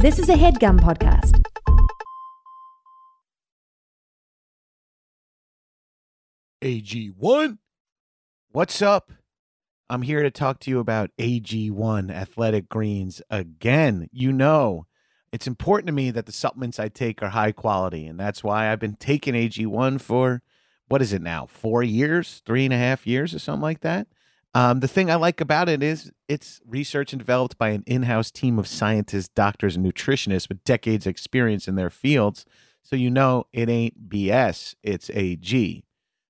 This is a HeadGum podcast. AG1. What's up? I'm here to talk to you about AG1 Athletic Greens again. You know, it's important to me that the supplements I take are high quality, and that's why I've been taking AG1 for, what is it now, 4 years, 3.5 years or something like that. The thing I like about it is it's research and developed by an in-house team of scientists, doctors, and nutritionists with decades of experience in their fields. So you know it ain't BS, it's AG.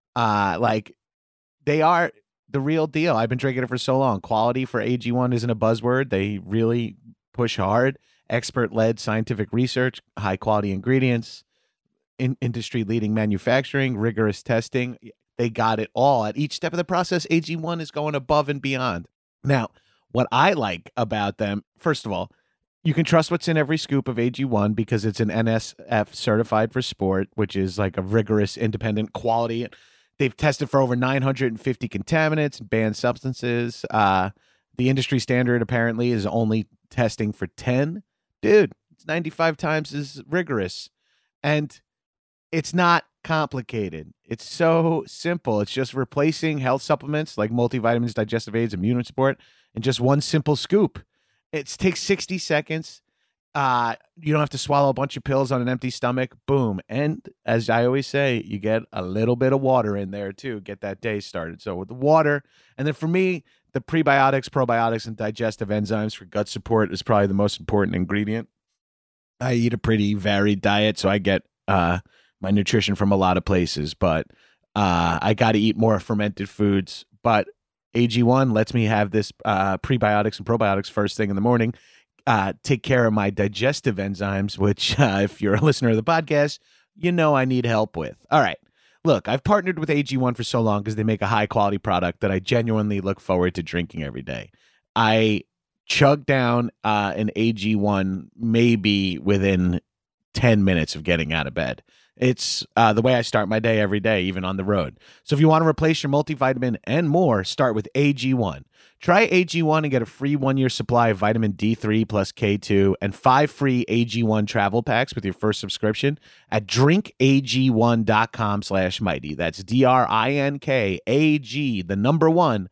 They are the real deal. I've been drinking it for so long. Quality for AG1 isn't a buzzword. They really push hard. Expert-led scientific research, high-quality ingredients, industry-leading manufacturing, rigorous testing. They got it all. At each step of the process, AG1 is going above and beyond. Now, what I like about them, first of all, you can trust what's in every scoop of AG1 because it's an NSF certified for sport, which is like a rigorous, independent quality. They've tested for over 950 contaminants and banned substances. The industry standard apparently is only testing for 10. Dude, it's 95 times as rigorous. And it's not complicated. It's so simple. It's just replacing health supplements like multivitamins, digestive aids, immune support, in just one simple scoop. It takes 60 seconds. You don't have to swallow a bunch of pills on an empty stomach. Boom. And as I always say, you get a little bit of water in there too. Get that day started. So with the water, and then for me, the prebiotics, probiotics, and digestive enzymes for gut support is probably the most important ingredient. I eat a pretty varied diet, so I get my nutrition from a lot of places, but I got to eat more fermented foods. But AG1 lets me have this prebiotics and probiotics first thing in the morning, take care of my digestive enzymes, which if you're a listener of the podcast, you know I need help with. All right. Look, I've partnered with AG1 for so long because they make a high-quality product that I genuinely look forward to drinking every day. I chug down an AG1 maybe within 10 minutes of getting out of bed. It's the way I start my day every day, even on the road. So if you want to replace your multivitamin and more, start with AG1. Try AG1 and get a free 1-year supply of vitamin D3 plus K2 and 5 free AG1 travel packs with your first subscription at drinkag1.com/mighty. That's DRINKAG, the number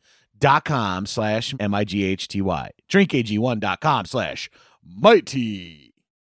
1.com/MIGHTY. drinkag1.com/mighty.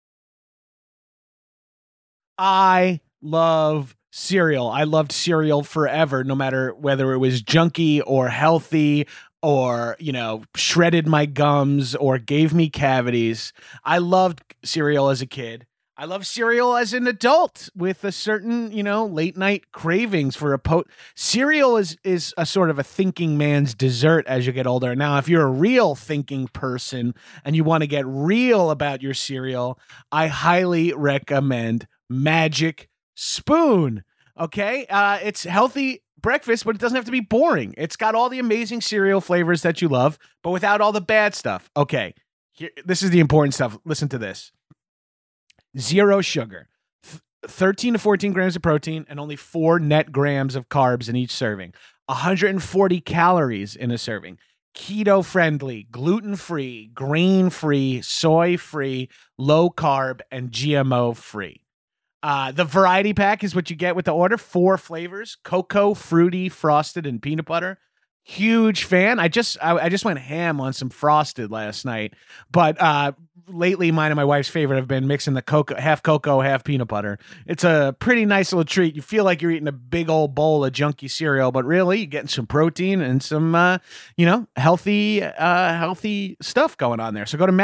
I love cereal. I loved cereal forever, no matter whether it was junky or healthy or, you know, shredded my gums or gave me cavities. I loved cereal as a kid. I love cereal as an adult with a certain, you know, late night cravings for cereal is a sort of a thinking man's dessert as you get older. Now, if you're a real thinking person and you want to get real about your cereal, I highly recommend Magic Spoon. Okay. It's healthy breakfast, but it doesn't have to be boring. It's got all the amazing cereal flavors that you love, but without all the bad stuff. Okay. This is the important stuff. Listen to this. 0 sugar, 13 to 14 grams of protein, and only 4 net grams of carbs in each serving. 140 calories in a serving. Keto-friendly, gluten-free, grain-free, soy-free, low-carb, and GMO-free. The variety pack is what you get with the order. 4 flavors: cocoa, fruity, frosted, and peanut butter. Huge fan. I just went ham on some frosted last night, but lately mine and my wife's favorite have been mixing the half cocoa, half peanut butter. It's a pretty nice little treat. You feel like you're eating a big old bowl of junky cereal, but really you're getting some protein and some healthy stuff going on there. So go to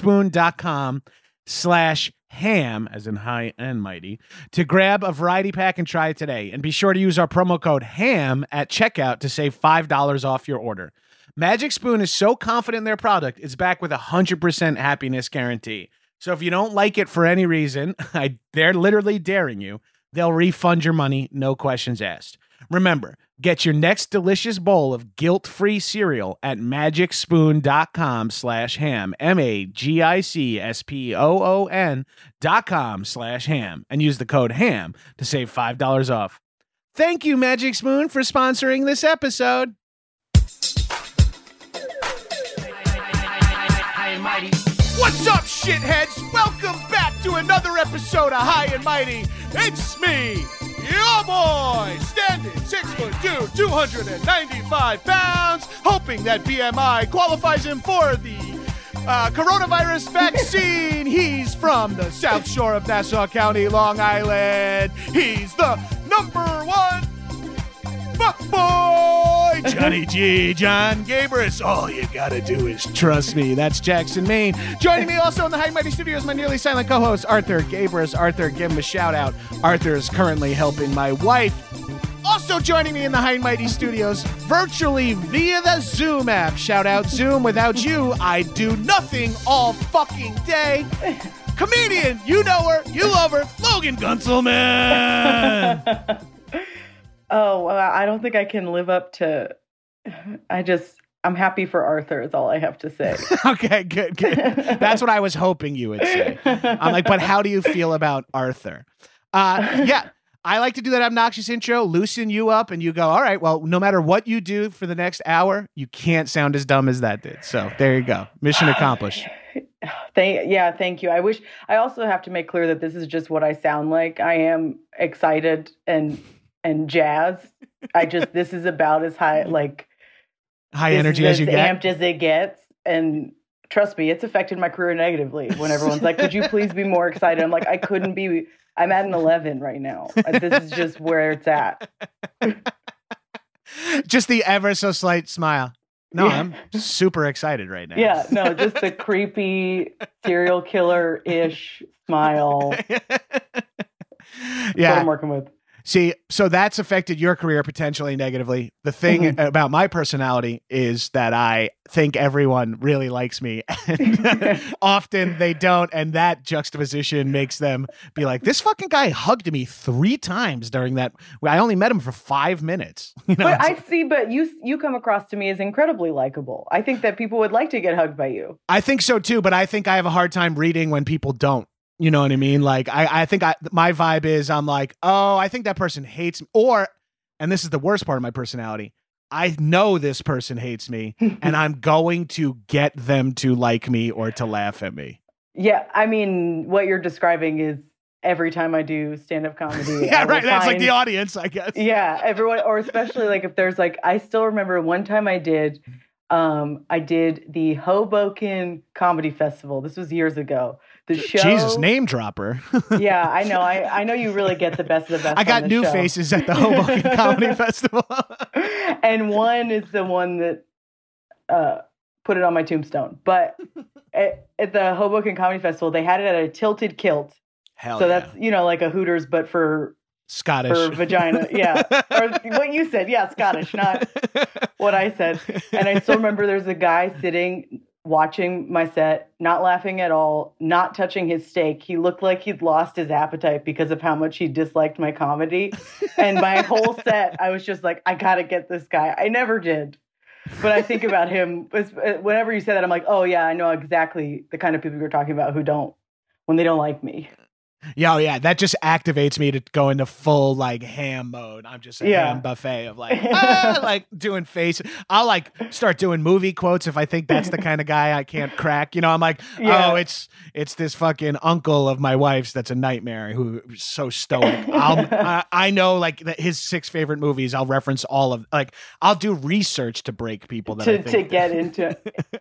magicspoon.com/ham, as in high and mighty, to grab a variety pack and try it today. And be sure to use our promo code HAM at checkout to save $5 off your order. Magic Spoon is so confident in their product, it's back with a 100% happiness guarantee. So if you don't like it for any reason, they're literally daring you, they'll refund your money, no questions asked. Remember, get your next delicious bowl of guilt-free cereal at magicspoon.com/ham, MAGICSPOON.com/ham, and use the code HAM to save $5 off. Thank you, Magic Spoon, for sponsoring this episode. What's up, shitheads? Welcome back to another episode of High and Mighty. It's me, your boy, standing 6'2", 295 pounds, hoping that BMI qualifies him for the coronavirus vaccine. He's from the South Shore of Nassau County, Long Island. He's the #1 fuckboy, Johnny G. John Gabrus. All you gotta do is trust me. That's Jackson, Maine. Joining me also in the High and Mighty Studios, my nearly silent co-host, Arthur Gabrus. Arthur, give him a shout out. Arthur is currently helping my wife. Also joining me in the High and Mighty Studios, virtually via the Zoom app. Shout out Zoom. Without you, I'd do nothing all fucking day. Comedian, you know her, you love her, Logan Gunselman. Oh, well, I don't think I can live up to. I'm happy for Arthur is all I have to say. Okay, good. That's what I was hoping you would say. I'm like, but how do you feel about Arthur? Yeah, I like to do that obnoxious intro, loosen you up, and you go, all right, well, no matter what you do for the next hour, you can't sound as dumb as that did. So there you go. Mission accomplished. Thank you. I also have to make clear that this is just what I sound like. I am excited and jazzed. This is about as high energy as you get, amped as it gets. And trust me, it's affected my career negatively when everyone's like, could you please be more excited? I'm like, I'm at an 11 right now. This is just where it's at. Just the ever so slight smile. No, yeah. I'm super excited right now. Yeah, no, just a creepy serial killer-ish smile. Yeah. What I'm working with. See, so that's affected your career potentially negatively. The thing about my personality is that I think everyone really likes me. And often they don't. And that juxtaposition makes them be like, this fucking guy hugged me 3 times during that. I only met him for 5 minutes. You know? But you come across to me as incredibly likable. I think that people would like to get hugged by you. I think so too, but I think I have a hard time reading when people don't. You know what I mean? Like, I think my vibe is I'm like, oh, I think that person hates me. And this is the worst part of my personality, I know this person hates me and I'm going to get them to like me or to laugh at me. Yeah. I mean, what you're describing is every time I do stand-up comedy. Yeah, right. That's like the audience, I guess. Yeah. Everyone, or especially like if there's like, I still remember one time I did the Hoboken Comedy Festival. This was years ago. The show, Jesus, name dropper. Yeah, I know. I know you really get the best of the best. I got new show. Faces at the Hoboken Comedy Festival. And one is the one that put it on my tombstone. But at the Hoboken Comedy Festival, they had it at a Tilted Kilt. Hell so yeah. that's, like a Hooters, but for Scottish. For vagina, yeah. Or what you said, yeah, Scottish, not what I said. And I still remember there's a guy sitting watching my set, not laughing at all, not touching his steak. He looked like he'd lost his appetite because of how much he disliked my comedy. And my whole set, I was just like, I gotta get this guy. I never did. But I think about him, whenever you say that, I'm like, oh yeah, I know exactly the kind of people you're talking about when they don't like me. Yeah, that just activates me to go into full like ham mode. I'm just a ham buffet of like, like doing face. I'll like start doing movie quotes if I think that's the kind of guy I can't crack. I'm like, oh, it's this fucking uncle of my wife's that's a nightmare who's so stoic. I know like his 6 favorite movies. I'll reference all of I'll do research to break people that to get into.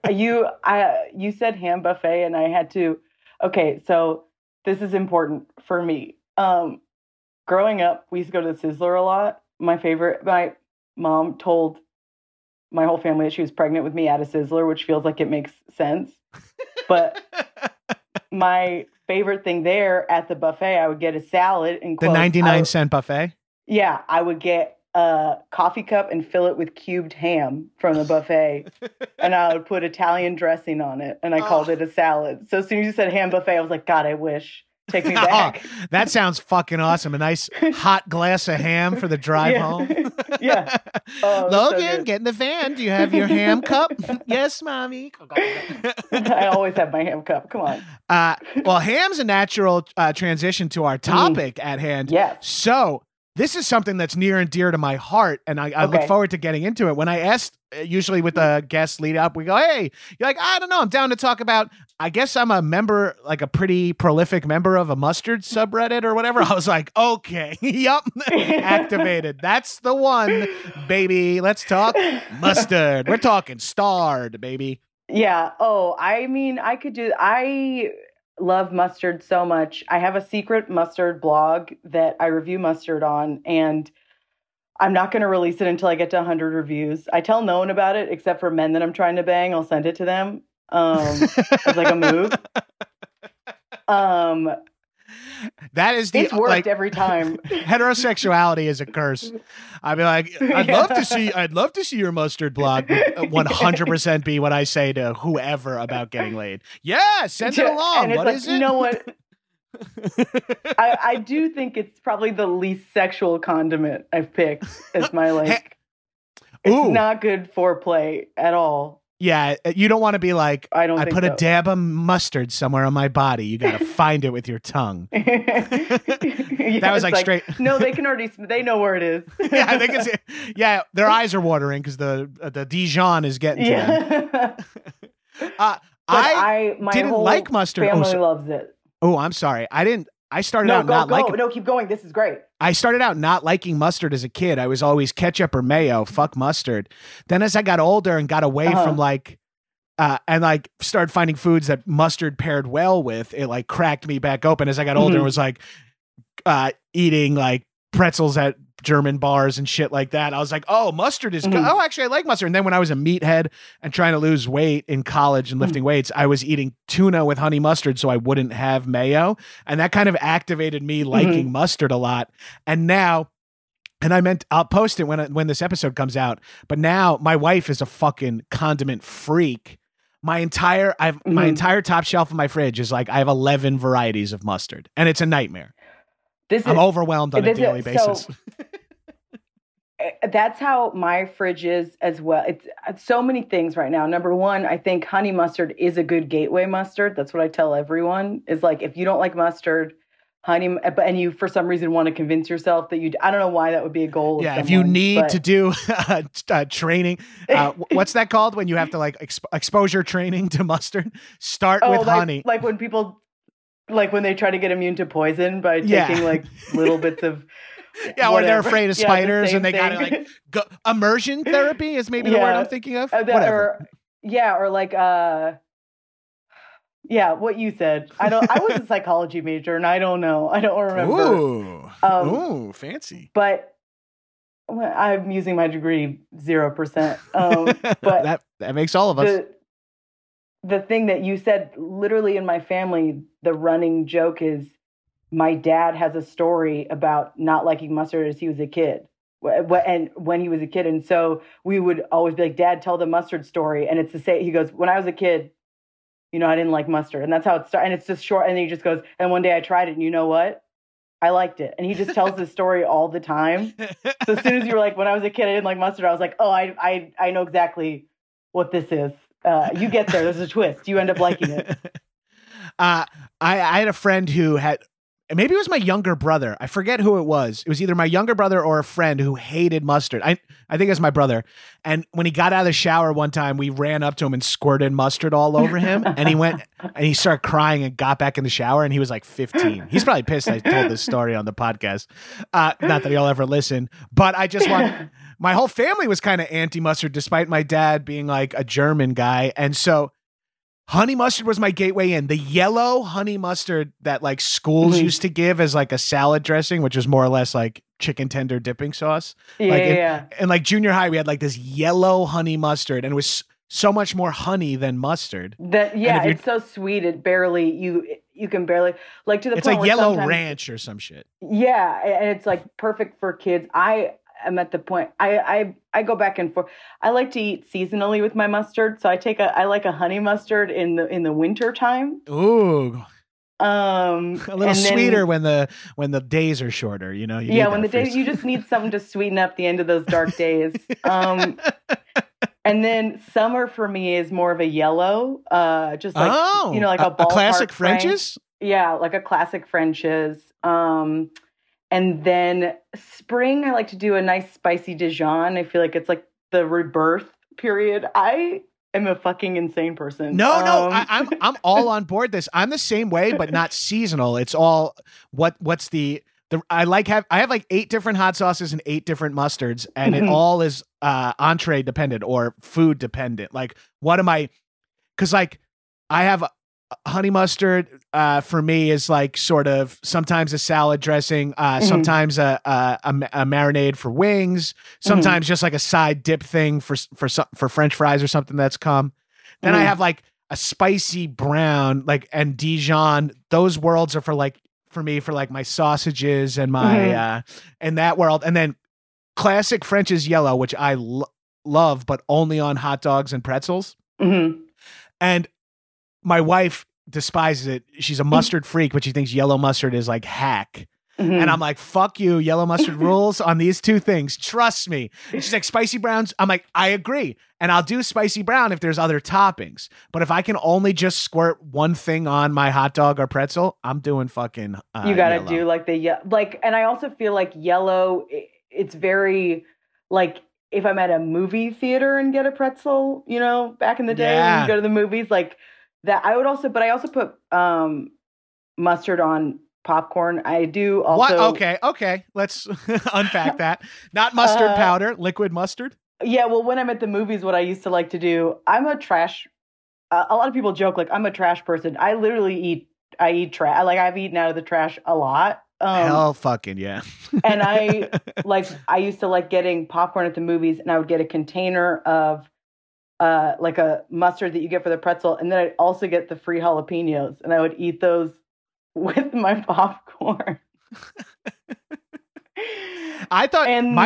You said ham buffet, and I had to. Okay, so. This is important for me. Growing up, we used to go to the Sizzler a lot. My mom told my whole family that she was pregnant with me at a Sizzler, which feels like it makes sense. But my favorite thing there at the buffet, I would get a salad and the 99-cent buffet. Yeah, I would get a coffee cup and fill it with cubed ham from the buffet. And I would put Italian dressing on it. And I called it a salad. So as soon as you said ham buffet, I was like, God, I wish. Take me back. That sounds fucking awesome. A nice hot glass of ham for the drive home. Yeah. Logan, so get in the van. Do you have your ham cup? Yes, mommy. I always have my ham cup. Come on. Well, ham's a natural transition to our topic at hand. Yes. So this is something that's near and dear to my heart, and I look forward to getting into it. When I asked, usually with the guest lead up, we go, hey, you're like, I don't know, I'm down to talk about, I guess I'm a member, like a pretty prolific member of a mustard subreddit or whatever. I was like, okay, yep, activated. That's the one, baby. Let's talk mustard. We're talking starred, baby. Yeah. Oh, I mean, I love mustard so much. I have a secret mustard blog that I review mustard on, and I'm not going to release it until I get to 100 reviews. I tell no one about it, except for men that I'm trying to bang. I'll send it to them as like a move. That is it's worked every time. Heterosexuality is a curse. I'd be like, I'd love to see your mustard blog 100% be what I say to whoever about getting laid. Yeah, send it along. What is it? You know what? I do think it's probably the least sexual condiment I've picked as my like. It's not good foreplay at all. Yeah, you don't want to be like, I put so. A dab of mustard somewhere on my body. You got to find it with your tongue. That was like straight. No, they can already. They know where it is. Yeah, they can see. Yeah, their eyes are watering because the Dijon is getting to them. I didn't like mustard. Family loves it. Oh, I'm sorry. I started out not liking. No, keep going. This is great. I started out not liking mustard as a kid. I was always ketchup or mayo. Fuck mustard. Then as I got older and got away from and like started finding foods that mustard paired well with, it like cracked me back open. As I got older, it was like eating like pretzels at German bars and shit like that. I was like, oh, mustard is good. Oh, actually, I like mustard. And then when I was a meathead and trying to lose weight in college and lifting weights, I was eating tuna with honey mustard so I wouldn't have mayo. And that kind of activated me liking mustard a lot. And now, I'll post it when this episode comes out, but now my wife is a fucking condiment freak. My entire top shelf of my fridge is like, I have 11 varieties of mustard, and it's a nightmare. I'm overwhelmed on a daily basis. That's how my fridge is as well. It's so many things right now. Number one, I think honey mustard is a good gateway mustard. That's what I tell everyone is like, if you don't like mustard, honey, and you for some reason want to convince yourself that I don't know why that would be a goal. Yeah, if you need to do training, what's that called when you have to like exposure training to mustard? Start with honey. Like when people. Like when they try to get immune to poison by taking like little bits of or they're afraid of spiders and they gotta like immersion therapy is maybe the word I'm thinking of. Whatever. Or like what you said. I was a psychology major and I don't know. I don't remember. Ooh, fancy. But I'm using my degree 0%. But that makes all of us. The thing that you said, literally in my family, the running joke is my dad has a story about not liking mustard as he was a kid. And when he was a kid. And so we would always be like, Dad, tell the mustard story. And it's the same. He goes, when I was a kid, I didn't like mustard. And that's how it started. And it's just short. And then he just goes, and one day I tried it and you know what? I liked it. And he just tells this story all the time. So as soon as you were like, when I was a kid, I didn't like mustard. I was like, oh, I know exactly what this is. You get there. There's a twist. You end up liking it. I had a friend who had, maybe it was my younger brother. I forget who it was. It was either my younger brother or a friend who hated mustard. I think it was my brother. And when he got out of the shower one time, we ran up to him and squirted mustard all over him. And he went and he started crying and got back in the shower. And he was like 15. He's probably pissed I told this story on the podcast. Not that he'll ever listen, but I just want... My whole family was kind of anti-mustard, despite my dad being like a German guy. And so honey mustard was my gateway in. The yellow honey mustard that like schools used to give as like a salad dressing, which is more or less like chicken tender dipping sauce. And like junior high, we had like this yellow honey mustard and it was so much more honey than mustard. It's so sweet. It barely, you can barely, like to the it's point like yellow ranch or some shit. Yeah. And it's like perfect for kids. I'm at the point I go back and forth. I like to eat seasonally with my mustard, so I like a honey mustard in the winter time. Ooh, a little sweeter when the days are shorter. When the days you just need something to sweeten up the end of those dark days. And then summer for me is more of a yellow, just like like a classic French's. Yeah, like a classic French's. And then spring, I like to do a nice spicy Dijon. I feel like it's like the rebirth period. I am a fucking insane person. No, I'm all on board this. I'm the same way, but not seasonal. It's all what's the I have like 8 different hot sauces and 8 different mustards, and it all is entree dependent or food dependent. Like, what am I? Because like I have honey mustard for me is like sort of sometimes a salad dressing, sometimes a marinade for wings, sometimes just like a side dip thing for French fries or something that's come. Then I have like a spicy brown, like, and Dijon. Those worlds are for me for like my sausages and my in that world. And then classic French is yellow, which I love, but only on hot dogs and pretzels. And my wife despises it. She's a mustard freak, but she thinks yellow mustard is like hack. And I'm like, fuck you. Yellow mustard rules on these 2 things. Trust me. And she's like, spicy browns. I'm like, I agree. And I'll do spicy brown if there's other toppings. But if I can only just squirt one thing on my hot dog or pretzel, I'm doing fucking you got to yellow. do like and I also feel like yellow, it's very like, if I'm at a movie theater and get a pretzel, you know, back in the day when you go to the movies, like that, I also put mustard on popcorn. I do also. What? Okay. Let's unpack that. Not mustard powder, liquid mustard. Yeah. Well, when I'm at the movies, what I used to like to do, I'm a trash. A lot of people joke like I'm a trash person. I literally eat trash. Like I've eaten out of the trash a lot. Hell fucking yeah. And I used to like getting popcorn at the movies, and I would get a container of like a mustard that you get for the pretzel, and then I'd also get the free jalapenos, and I would eat those with my popcorn. I thought my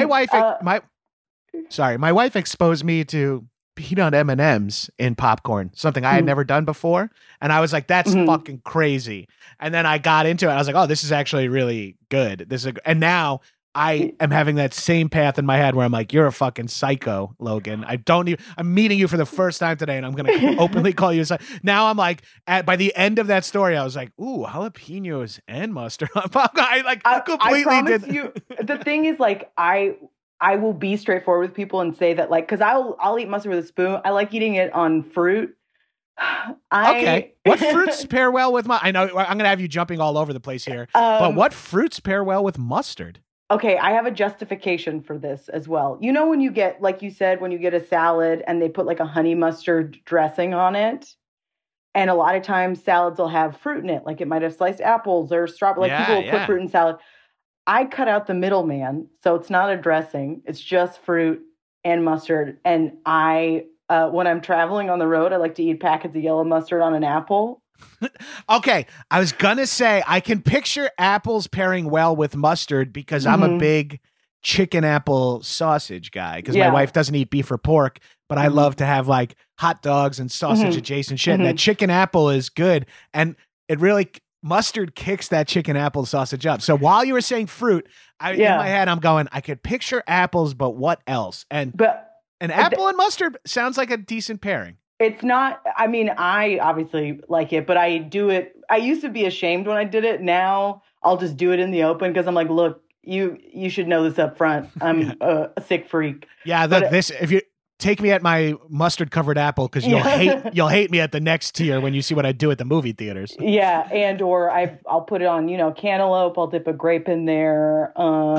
wife exposed me to peanut M&Ms in popcorn, something I had never done before. And I was like, that's fucking crazy. And then I got into it. I was like, oh, this is actually really good. And now I am having that same path in my head where I'm like, you're a fucking psycho, Logan. I'm meeting you for the first time today, and I'm going to openly call you a psycho. Now I'm like, by the end of that story, I was like, ooh, jalapenos and mustard on popcorn. I completely did. You, the thing is, like, I will be straightforward with people and say that, like, because I'll eat mustard with a spoon. I like eating it on fruit. Okay. What fruits pair well with I know I'm going to have you jumping all over the place here, but what fruits pair well with mustard? Okay, I have a justification for this as well. You know, when you get, like you said, when you get a salad and they put like a honey mustard dressing on it, and a lot of times salads will have fruit in it, like it might have sliced apples or strawberry. Like people will put fruit in salad. I cut out the middleman, so it's not a dressing. It's just fruit and mustard. And when I'm traveling on the road, I like to eat packets of yellow mustard on an apple. Okay, I was gonna say I can picture apples pairing well with mustard because I'm a big chicken apple sausage guy because my wife doesn't eat beef or pork, but I love to have like hot dogs and sausage adjacent shit. And that chicken apple is good, and it really mustard kicks that chicken apple sausage up. So while you were saying fruit, in my head I'm going, I could picture apples, but what else? And an apple and mustard sounds like a decent pairing. It's not, I mean, I obviously like it, but I do it. I used to be ashamed when I did it. Now I'll just do it in the open because I'm like, look, you should know this up front. I'm a sick freak. Yeah. If you take me at my mustard covered apple, because you'll hate me at the next tier when you see what I do at the movie theaters. Yeah. Or I'll put it on, cantaloupe. I'll dip a grape in there.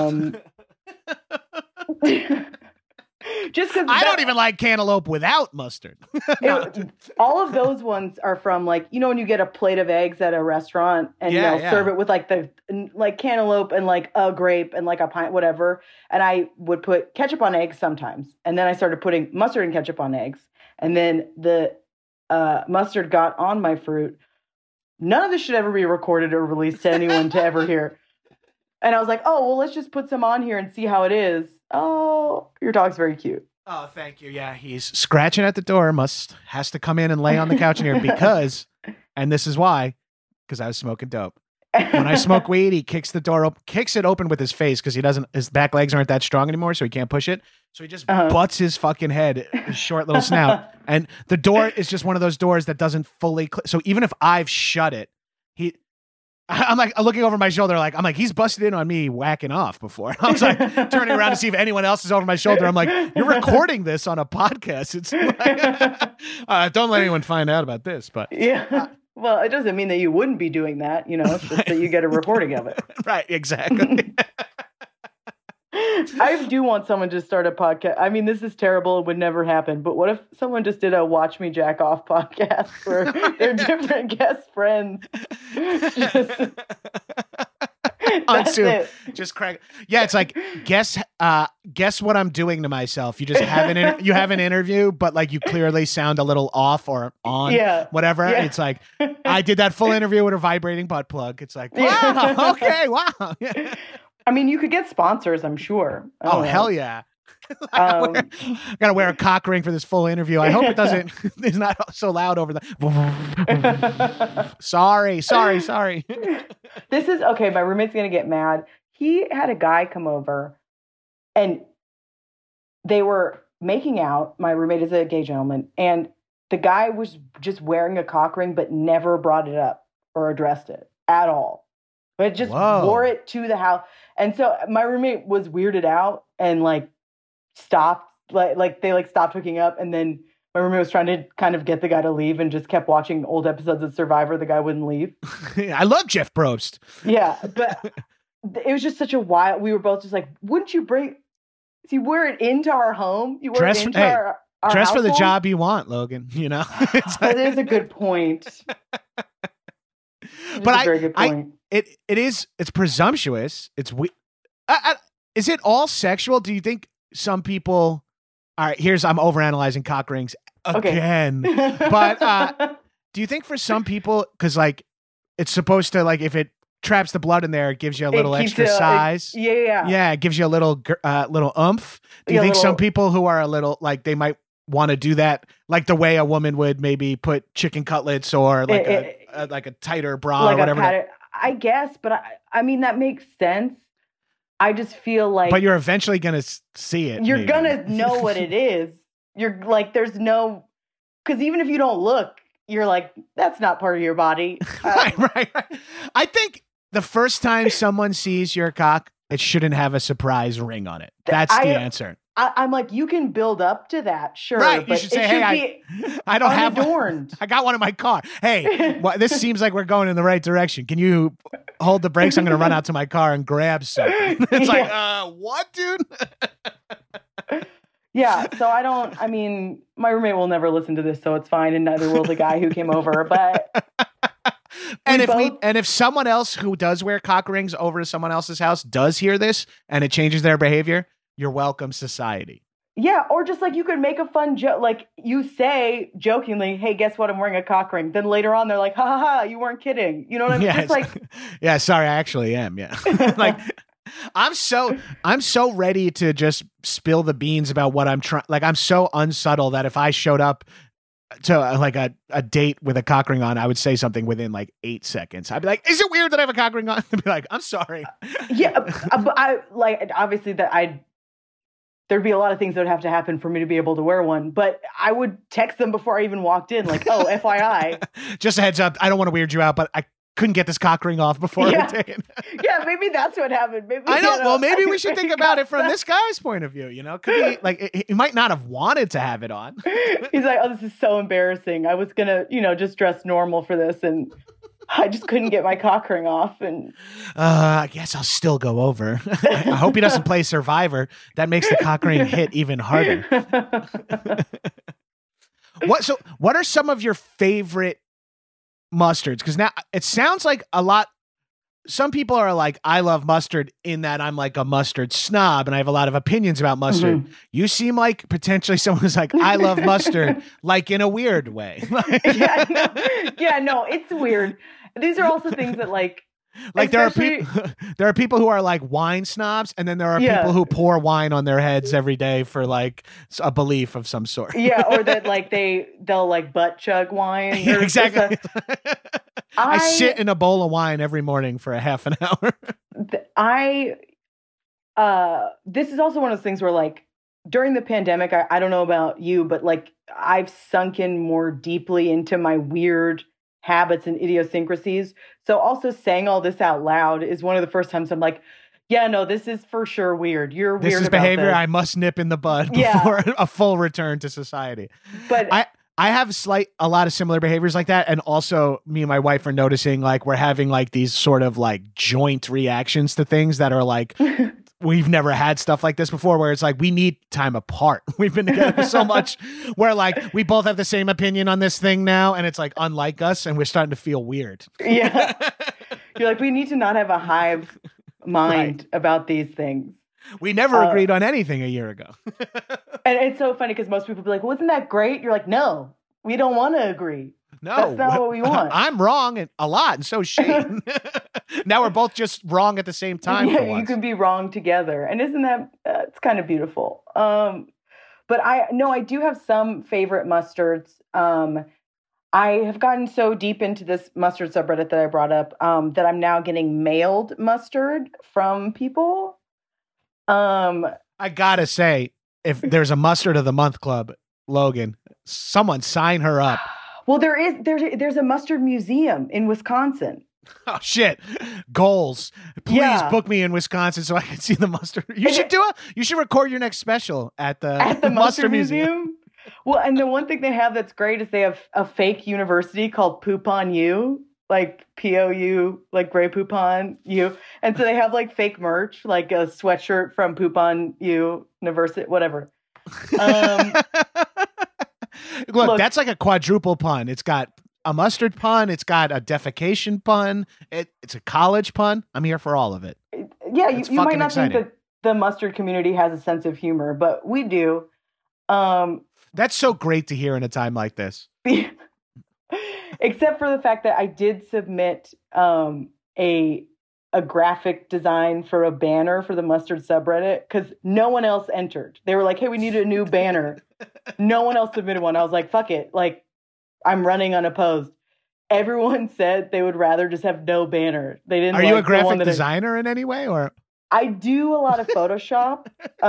Just because I don't even like cantaloupe without mustard. All of those ones are from like, when you get a plate of eggs at a restaurant and they'll serve it with like the cantaloupe and like a grape and like a pint, whatever. And I would put ketchup on eggs sometimes. And then I started putting mustard and ketchup on eggs. And then the mustard got on my fruit. None of this should ever be recorded or released to anyone to ever hear. And I was like, oh, well, let's just put some on here and see how it is. Oh, your dog's very cute. Oh, thank you. Yeah, he's scratching at the door. Has to come in and lay on the couch in here because, and this is why, because I was smoking dope. When I smoke weed, he kicks the door open, kicks it open with his face because his back legs aren't that strong anymore, so he can't push it. So he just butts his fucking head, his short little snout, and the door is just one of those doors that doesn't fully. So even if I've shut it, I'm like looking over my shoulder, I'm like, he's busted in on me whacking off before. I was like turning around to see if anyone else is over my shoulder. I'm like, you're recording this on a podcast. It's like, don't let anyone find out about this. But yeah. Well, it doesn't mean that you wouldn't be doing that. It's just that you get a recording of it. Right. Exactly. I do want someone to start a podcast. I mean, this is terrible. It would never happen. But what if someone just did a Watch Me Jack Off podcast where they're different guest friends? That's it. Just crack. Yeah, it's like guess what I'm doing to myself. You just have an interview, but like you clearly sound a little off or on, whatever. Yeah. It's like I did that full interview with a vibrating butt plug. It's like wow, okay, wow. Yeah. I mean, you could get sponsors, I'm sure. Oh, hell yeah. I gotta wear a cock ring for this full interview. I hope it doesn't. It's not so loud over the. Sorry. This is okay. My roommate's gonna get mad. He had a guy come over, and they were making out. My roommate is a gay gentleman, and the guy was just wearing a cock ring, but never brought it up or addressed it at all. But just wore it to the house. And so my roommate was weirded out and like stopped, like they stopped hooking up. And then my roommate was trying to kind of get the guy to leave and just kept watching old episodes of Survivor. The guy wouldn't leave. I love Jeff Probst. Yeah, but it was just such a wild. We were both just like, wouldn't you wear it into our home? You wear it into our dress for the household? job you want, Logan. That is a good point. But very good point. It's presumptuous. It's is it all sexual? Do you think some people? All right, I'm overanalyzing cock rings again. Okay. But do you think for some people, because like it's supposed to, like if it traps the blood in there, it gives you a little extra size. Yeah, it gives you a little oomph. Do you think some people who are a little like they might want to do that, like the way a woman would maybe put chicken cutlets or like a tighter bra like or whatever? I guess, but I mean that makes sense. I just feel like, but you're eventually gonna see it. You're gonna know what it is. You're like, there's no, because even if you don't look, you're like, that's not part of your body. Right. I think the first time someone sees your cock, it shouldn't have a surprise ring on it. That's the answer. I'm like, you can build up to that, sure. Right, but you should say, hey, I don't have one. I got one in my car. Hey, this seems like we're going in the right direction. Can you hold the brakes? I'm going to run out to my car and grab something. It's like, what, dude? Yeah, so I mean, my roommate will never listen to this, so it's fine, and neither will the guy who came over, but... And if someone else who does wear cock rings over to someone else's house does hear this and it changes their behavior, you're welcome, society. Yeah, or just like you could make a fun joke. Like you say jokingly, hey, guess what? I'm wearing a cock ring. Then later on, they're like, ha ha ha, you weren't kidding. You know what I mean? Yeah, just like, yeah, sorry, I actually am. Yeah. Like I'm so ready to just spill the beans about what I'm trying. Like I'm so unsubtle that if I showed up to like a date with a cock ring on, I would say something within like 8 seconds. I'd be like, is it weird that I have a cock ring on? I'd be like, I'm sorry. Yeah, but I like obviously that there'd be a lot of things that would have to happen for me to be able to wear one, but I would text them before I even walked in, like, oh, FYI. Just a heads up, I don't want to weird you out, but I couldn't get this cock ring off before yeah. I did. Yeah, maybe that's what happened. Maybe I know. Well, maybe we should think about it from this guy's point of view. Could be like he might not have wanted to have it on. He's like, oh, this is so embarrassing. I was gonna, just dress normal for this, and I just couldn't get my cock ring off. And I guess I'll still go over. I hope he doesn't play Survivor. That makes the cock ring hit even harder. What are some of your favorite mustards? Because now it sounds like a lot. Some people are like, I love mustard in that I'm like a mustard snob and I have a lot of opinions about mustard. Mm-hmm. You seem like potentially someone who's like, I love mustard, like in a weird way. Yeah, no, it's weird. These are also things that like there are people who are like wine snobs, and then there are people who pour wine on their heads every day for like a belief of some sort. Yeah, or that like they'll like butt chug wine. Yeah, exactly. I sit in a bowl of wine every morning for a half an hour. This is also one of those things where like during the pandemic, I don't know about you, but like I've sunken more deeply into my weird habits and idiosyncrasies. So also saying all this out loud is one of the first times I'm like, yeah, no, this is for sure weird. You're this weird is about behavior this. I must nip in the bud Yeah. before a full return to society. But I have a lot of similar behaviors like that. And also me and my wife are noticing like we're having like these sort of like joint reactions to things that are like, we've never had stuff like this before where it's like, we need time apart. We've been together for so much where like we both have the same opinion on this thing now. And it's like unlike us and we're starting to feel weird. Yeah. You're like, we need to not have a hive mind about these things. We never agreed on anything a year ago. And it's so funny because most people be like, well, isn't that great? You're like, no, we don't want to agree. No, that's not what we want. I'm wrong a lot, and so is she. Now we're both just wrong at the same time. Yeah, you can be wrong together, and isn't that it's kind of beautiful? But I do have some favorite mustards. I have gotten so deep into this mustard subreddit that I brought up that I'm now getting mailed mustard from people. I gotta say, if there's a mustard of the month club, Logan, someone sign her up. Well, there's a mustard museum in Wisconsin. Oh shit! Goals. Please book me in Wisconsin so I can see the mustard. You should record your next special at the mustard museum. Well, and the one thing they have that's great is they have a fake university called Poop on You, like POU, like Grey Poop on You. And so they have like fake merch, like a sweatshirt from Poop on You University, whatever. Look, that's like a quadruple pun. It's got a mustard pun. It's got a defecation pun. It's a college pun. I'm here for all of it. Yeah, you might not think that the mustard community has a sense of humor, but we do. That's so great to hear in a time like this. Except for the fact that I did submit a graphic design for a banner for the mustard subreddit because no one else entered. They were like, hey, we need a new banner. No one else submitted one. I was like, fuck it. Like, I'm running unopposed. Everyone said they would rather just have no banner. They didn't. Are you a graphic designer in any way, or? I do a lot of Photoshop.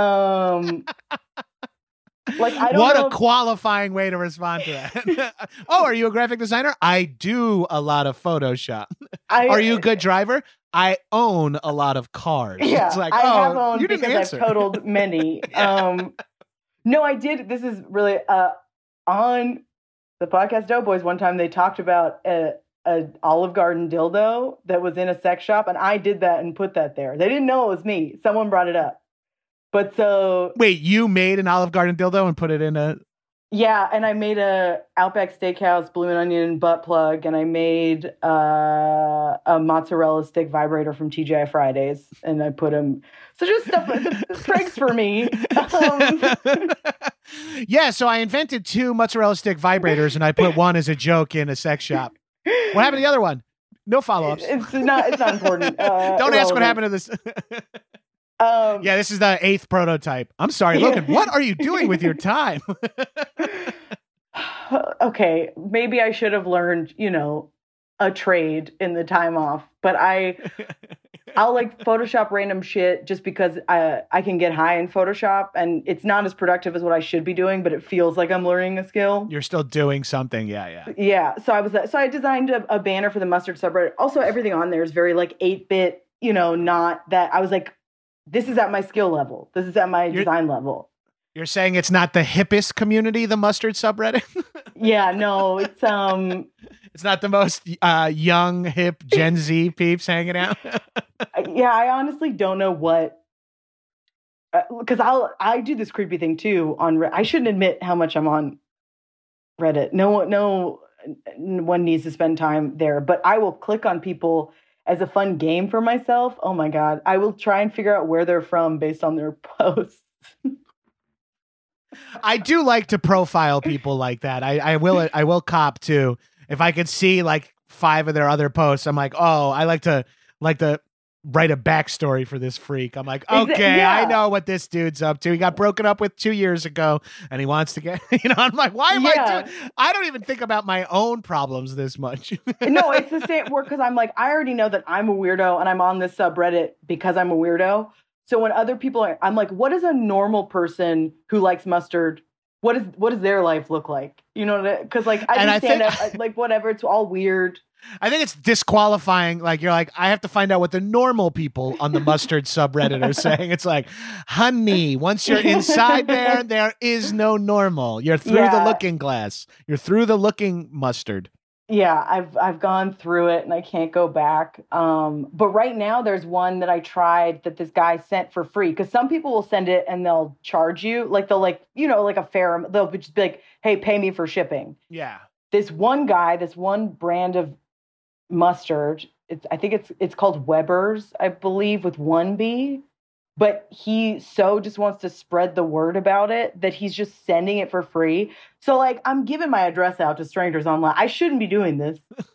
Like, I don't what know a qualifying way to respond to that. Oh, are you a graphic designer? I do a lot of Photoshop. Are you a good driver? I own a lot of cars. Yeah, it's like, I have owned you didn't because answer. I've totaled many. No, I did. This is really on the podcast Doughboys. One time they talked about a Olive Garden dildo that was in a sex shop, and I did that and put that there. They didn't know it was me. Someone brought it up. But so wait, you made an Olive Garden dildo and put it in a and I made a Outback Steakhouse blue and onion butt plug, and I made a mozzarella stick vibrator from TGI Fridays, and I put them. So just stuff, pranks for me. Yeah, so I invented 2 mozzarella stick vibrators, and I put one as a joke in a sex shop. What happened to the other one? No follow-ups. It's not important. Don't ask what happened to this. Yeah, this is the 8th prototype. I'm sorry, Logan. What are you doing with your time? Okay, maybe I should have learned, a trade in the time off. But I'll like Photoshop random shit just because I can get high in Photoshop, and it's not as productive as what I should be doing, but it feels like I'm learning a skill. You're still doing something, yeah. Yeah. So I designed a banner for the mustard subreddit. Also, everything on there is very like 8-bit. Not that I was like, this is at my skill level. This is at my design level. You're saying it's not the hippest community, the mustard subreddit? Yeah, no, it's it's not the most young, hip Gen Z peeps hanging out. Yeah, I honestly don't know what, because I do this creepy thing too on. I shouldn't admit how much I'm on Reddit. No one needs to spend time there, but I will click on people as a fun game for myself. Oh my God. I will try and figure out where they're from based on their posts. I do like to profile people like that. I will cop too. If I could see like 5 of their other posts, I'm like, oh, I like to write a backstory for this freak. I'm like, okay, yeah. I know what this dude's up to. He got broken up with 2 years ago and he wants to get, I'm like, why am I doing? I don't even think about my own problems this much. No, it's the same work because I'm like, I already know that I'm a weirdo and I'm on this subreddit because I'm a weirdo. So when other people I'm like, what is a normal person who likes mustard what does their life look like? You know, because like I And just I stand think- up, like whatever. It's all weird. I think it's disqualifying. Like you're like, I have to find out what the normal people on the mustard subreddit are saying. It's like, honey, once you're inside there is no normal. You're through the looking glass. You're through the looking mustard. Yeah, I've gone through it and I can't go back. But right now there's one that I tried that this guy sent for free, because some people will send it and they'll charge you, like they'll like, you know, like a fair, they'll just be like, hey, pay me for shipping. Yeah. This one guy, this one brand of mustard, I think it's called Weber's, I believe, with one B. But he so just wants to spread the word about it that he's just sending it for free. So like, I'm giving my address out to strangers online. I shouldn't be doing this.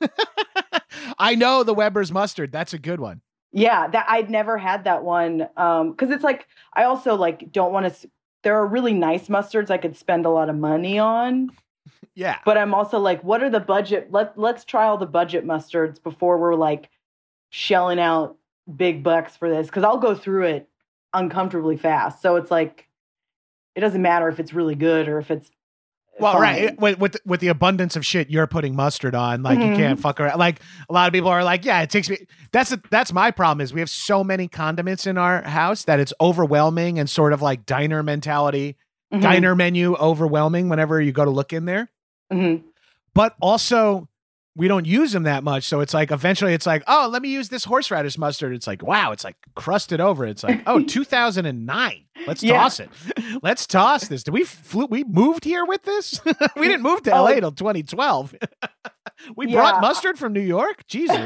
I know the Weber's mustard. That's a good one. Yeah, that I'd never had that one. Because it's like, I also like don't want to. There are really nice mustards I could spend a lot of money on. Yeah. But I'm also like, what are the budget? Let's try all the budget mustards before we're like shelling out big bucks for this. Because I'll go through it uncomfortably fast. So it's like, it doesn't matter if it's really good or if it's well, fine. right. With the abundance of shit you're putting mustard on, like you can't fuck around. Like a lot of people are like, yeah, it takes me. That's my problem is we have so many condiments in our house that it's overwhelming and sort of like diner mentality, diner menu overwhelming whenever you go to look in there. But also, we don't use them that much. So it's like, eventually it's like, oh, let me use this horseradish mustard. It's like, wow, it's like crusted over. It's like, oh, 2009. Let's toss it. Let's toss this. Did we moved here with this? We didn't move to LA till 2012. We brought mustard from New York. Jesus.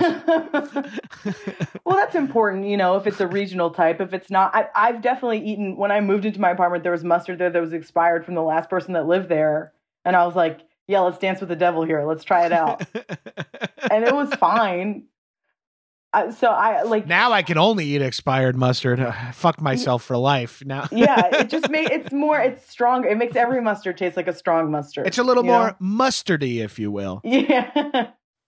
Well, that's important, you know, if it's a regional type. If it's not, I've definitely eaten, when I moved into my apartment, there was mustard there that was expired from the last person that lived there. And I was like, yeah, let's dance with the devil here. Let's try it out. And it was fine. So I like, now I can only eat expired mustard. Fuck myself for life now. Yeah, it just it's stronger. It makes every mustard taste like a strong mustard. It's a little more mustardy, if you will. Yeah.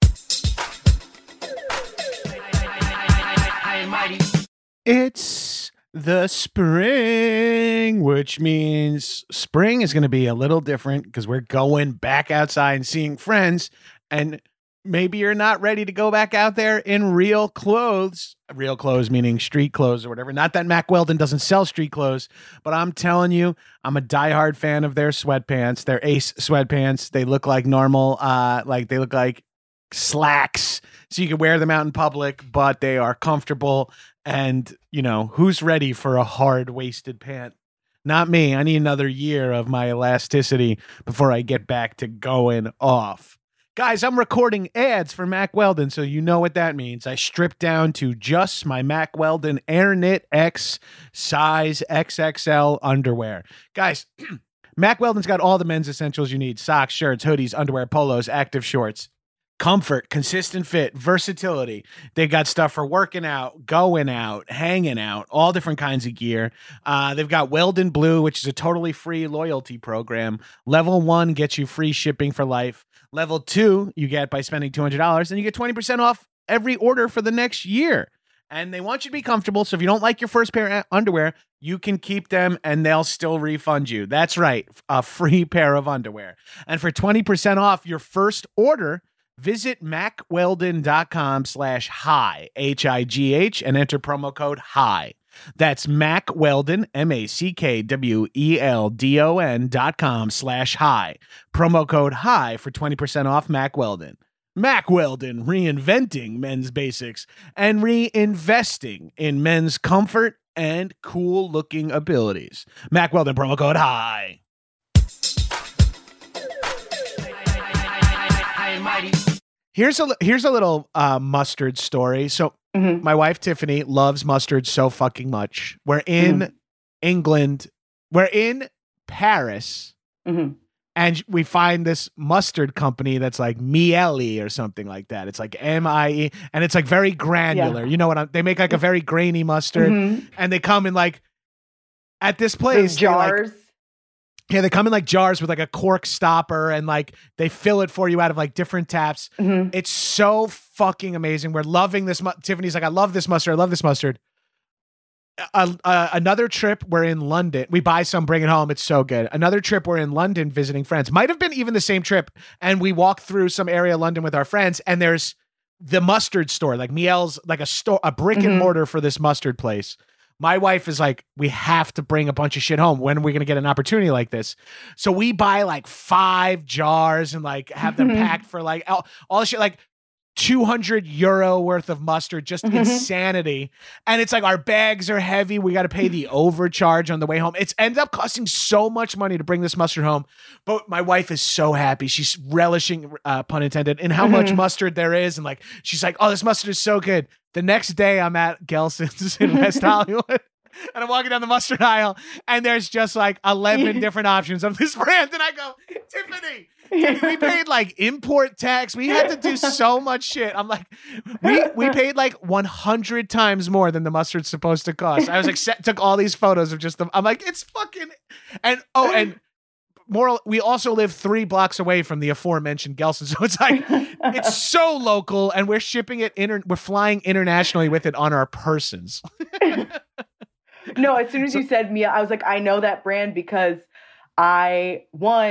It's the spring, which means spring is going to be a little different because we're going back outside and seeing friends. And maybe you're not ready to go back out there in real clothes meaning street clothes or whatever. Not that Mack Weldon doesn't sell street clothes, but I'm telling you, I'm a diehard fan of their sweatpants, their Ace sweatpants. They look like normal, they look like slacks, so you can wear them out in public, but they are comfortable. And, you know, who's ready for a hard-waisted pant? Not me. I need another year of my elasticity before I get back to going off. Guys, I'm recording ads for Mack Weldon, so you know what that means. I stripped down to just my Mack Weldon Air Knit X size XXL underwear. Guys, Mack Weldon's got all the men's essentials you need: socks, shirts, hoodies, underwear, polos, active shorts. Comfort, consistent fit, versatility. They got stuff for working out, going out, hanging out, all different kinds of gear. They've got Weldon Blue, which is a totally free loyalty program. Level 1 gets you free shipping for life. Level 2 you get by spending $200, and you get 20% off every order for the next year. And they want you to be comfortable, so if you don't like your first pair of underwear, you can keep them and they'll still refund you. That's right, a free pair of underwear. And for 20% off your first order, visit MackWeldon.com/high, HIGH, and enter promo code HIGH. That's Mack Weldon, MackWeldon.com/high. Promo code HIGH for 20% off Mack Weldon. Mack Weldon, reinventing men's basics and reinvesting in men's comfort and cool-looking abilities. Mack Weldon, promo code HIGH. Here's a little mustard story. So my wife Tiffany loves mustard so fucking much. We're in England. We're in Paris, and we find this mustard company that's like Miele or something like that. It's like MIE, and it's like very granular. You know what? They make like a very grainy mustard, and they come in like at this place jars. They come in like jars with like a cork stopper, and like they fill it for you out of like different taps. It's so fucking amazing. We're loving this. Tiffany's like, I love this mustard. I love this mustard. Another trip, we're in London. We buy some, bring it home. It's so good. Another trip, we're in London visiting friends. Might have been even the same trip. And we walk through some area of London with our friends, and there's the mustard store, like Miel's, like a brick and mortar for this mustard place. My wife is like, we have to bring a bunch of shit home. When are we going to get an opportunity like this? So we buy like 5 jars and like have them packed for like all the shit, like €200 worth of mustard, just insanity. And it's like our bags are heavy. We got to pay the overcharge on the way home. It's ends up costing so much money to bring this mustard home. But my wife is so happy. She's relishing, pun intended, in how much mustard there is. And like, she's like, oh, this mustard is so good. The next day I'm at Gelson's in West Hollywood. And I'm walking down the mustard aisle, and there's just like 11 different options of this brand. And I go, Tiffany, we paid like import tax. We had to do so much shit. I'm like, we paid like 100 times more than the mustard's supposed to cost. I was like, took all these photos of just them. I'm like, it's fucking, and moral, we also live 3 blocks away from the aforementioned Gelson. So it's like, it's so local, and we're shipping it, we're flying internationally with it on our persons. No, as soon as you said Mia, I was like, I know that brand because I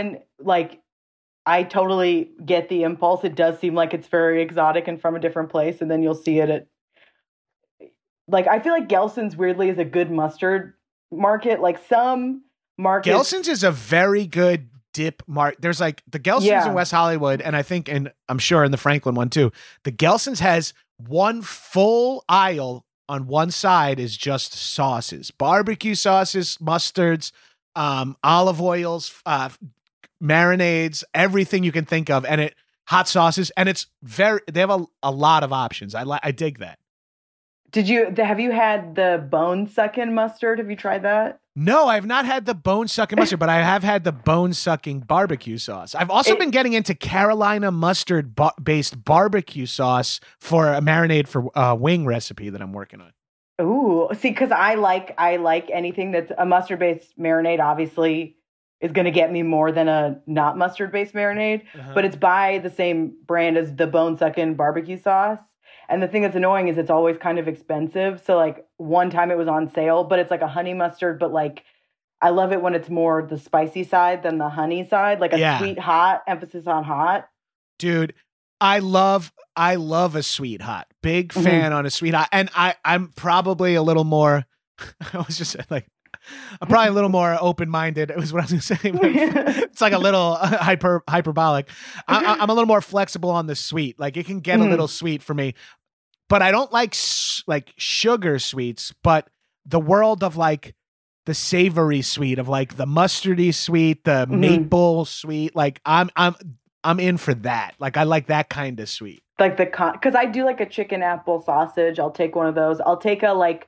totally get the impulse. It does seem like it's very exotic and from a different place. And then you'll see it at, like, I feel like Gelson's weirdly is a good mustard market. Like some markets. Gelson's is a very good dip market. There's like the Gelson's in West Hollywood. And I think, and I'm sure in the Franklin one too, the Gelson's has one full aisle. On one side is just sauces, barbecue sauces, mustards, olive oils, marinades, everything you can think of, and hot sauces, and they have a lot of options. I dig that. Have you had the bone sucking mustard? Have you tried that? No, I've not had the bone sucking mustard, but I have had the bone sucking barbecue sauce. I've also been getting into Carolina mustard based barbecue sauce for a marinade for a wing recipe that I'm working on. Ooh, see, because I like anything that's a mustard based marinade. Obviously, is going to get me more than a not mustard based marinade, but it's by the same brand as the bone sucking barbecue sauce. And the thing that's annoying is it's always kind of expensive. So like one time it was on sale, but it's like a honey mustard, but like I love it when it's more the spicy side than the honey side, like a sweet hot, emphasis on hot. Dude, I love a sweet hot. Big fan on a sweet hot. And I'm probably a little more I'm probably a little more open-minded. It was what I was going to say. It's like a little hyperbolic. I'm a little more flexible on the sweet. Like it can get a little sweet for me. But I don't like sugar sweets, but the world of like the savory sweet, of like the mustardy sweet, the maple sweet, like I'm in for that. Like I like that kind of sweet. Like because I do like a chicken apple sausage. I'll take one of those. I'll take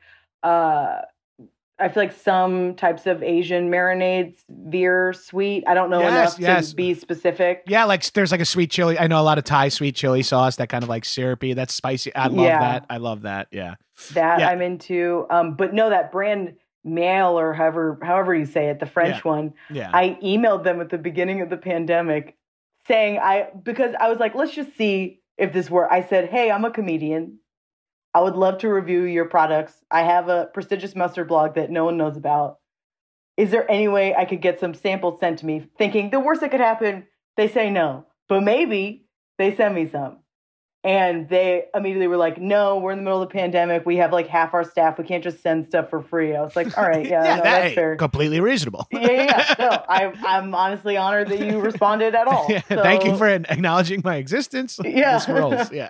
I feel like some types of Asian marinades veer sweet. I don't know enough to be specific. Yeah, like there's like a sweet chili. I know a lot of Thai sweet chili sauce, that kind of like syrupy, that's spicy. I love that. I love that. Yeah. I'm into. But no, that brand Mail, or however you say it, the French one. Yeah. I emailed them at the beginning of the pandemic saying because I was like, let's just see if this works. I said, hey, I'm a comedian. I would love to review your products. I have a prestigious mustard blog that no one knows about. Is there any way I could get some samples sent to me? Thinking the worst that could happen, they say no. But maybe they send me some. And they immediately were like, no, we're in the middle of the pandemic. We have like half our staff. We can't just send stuff for free. I was like, all right, that's fair. Completely reasonable. Yeah. No, I'm honestly honored that you responded at all. So, thank you for acknowledging my existence. Yeah. This world. Yeah.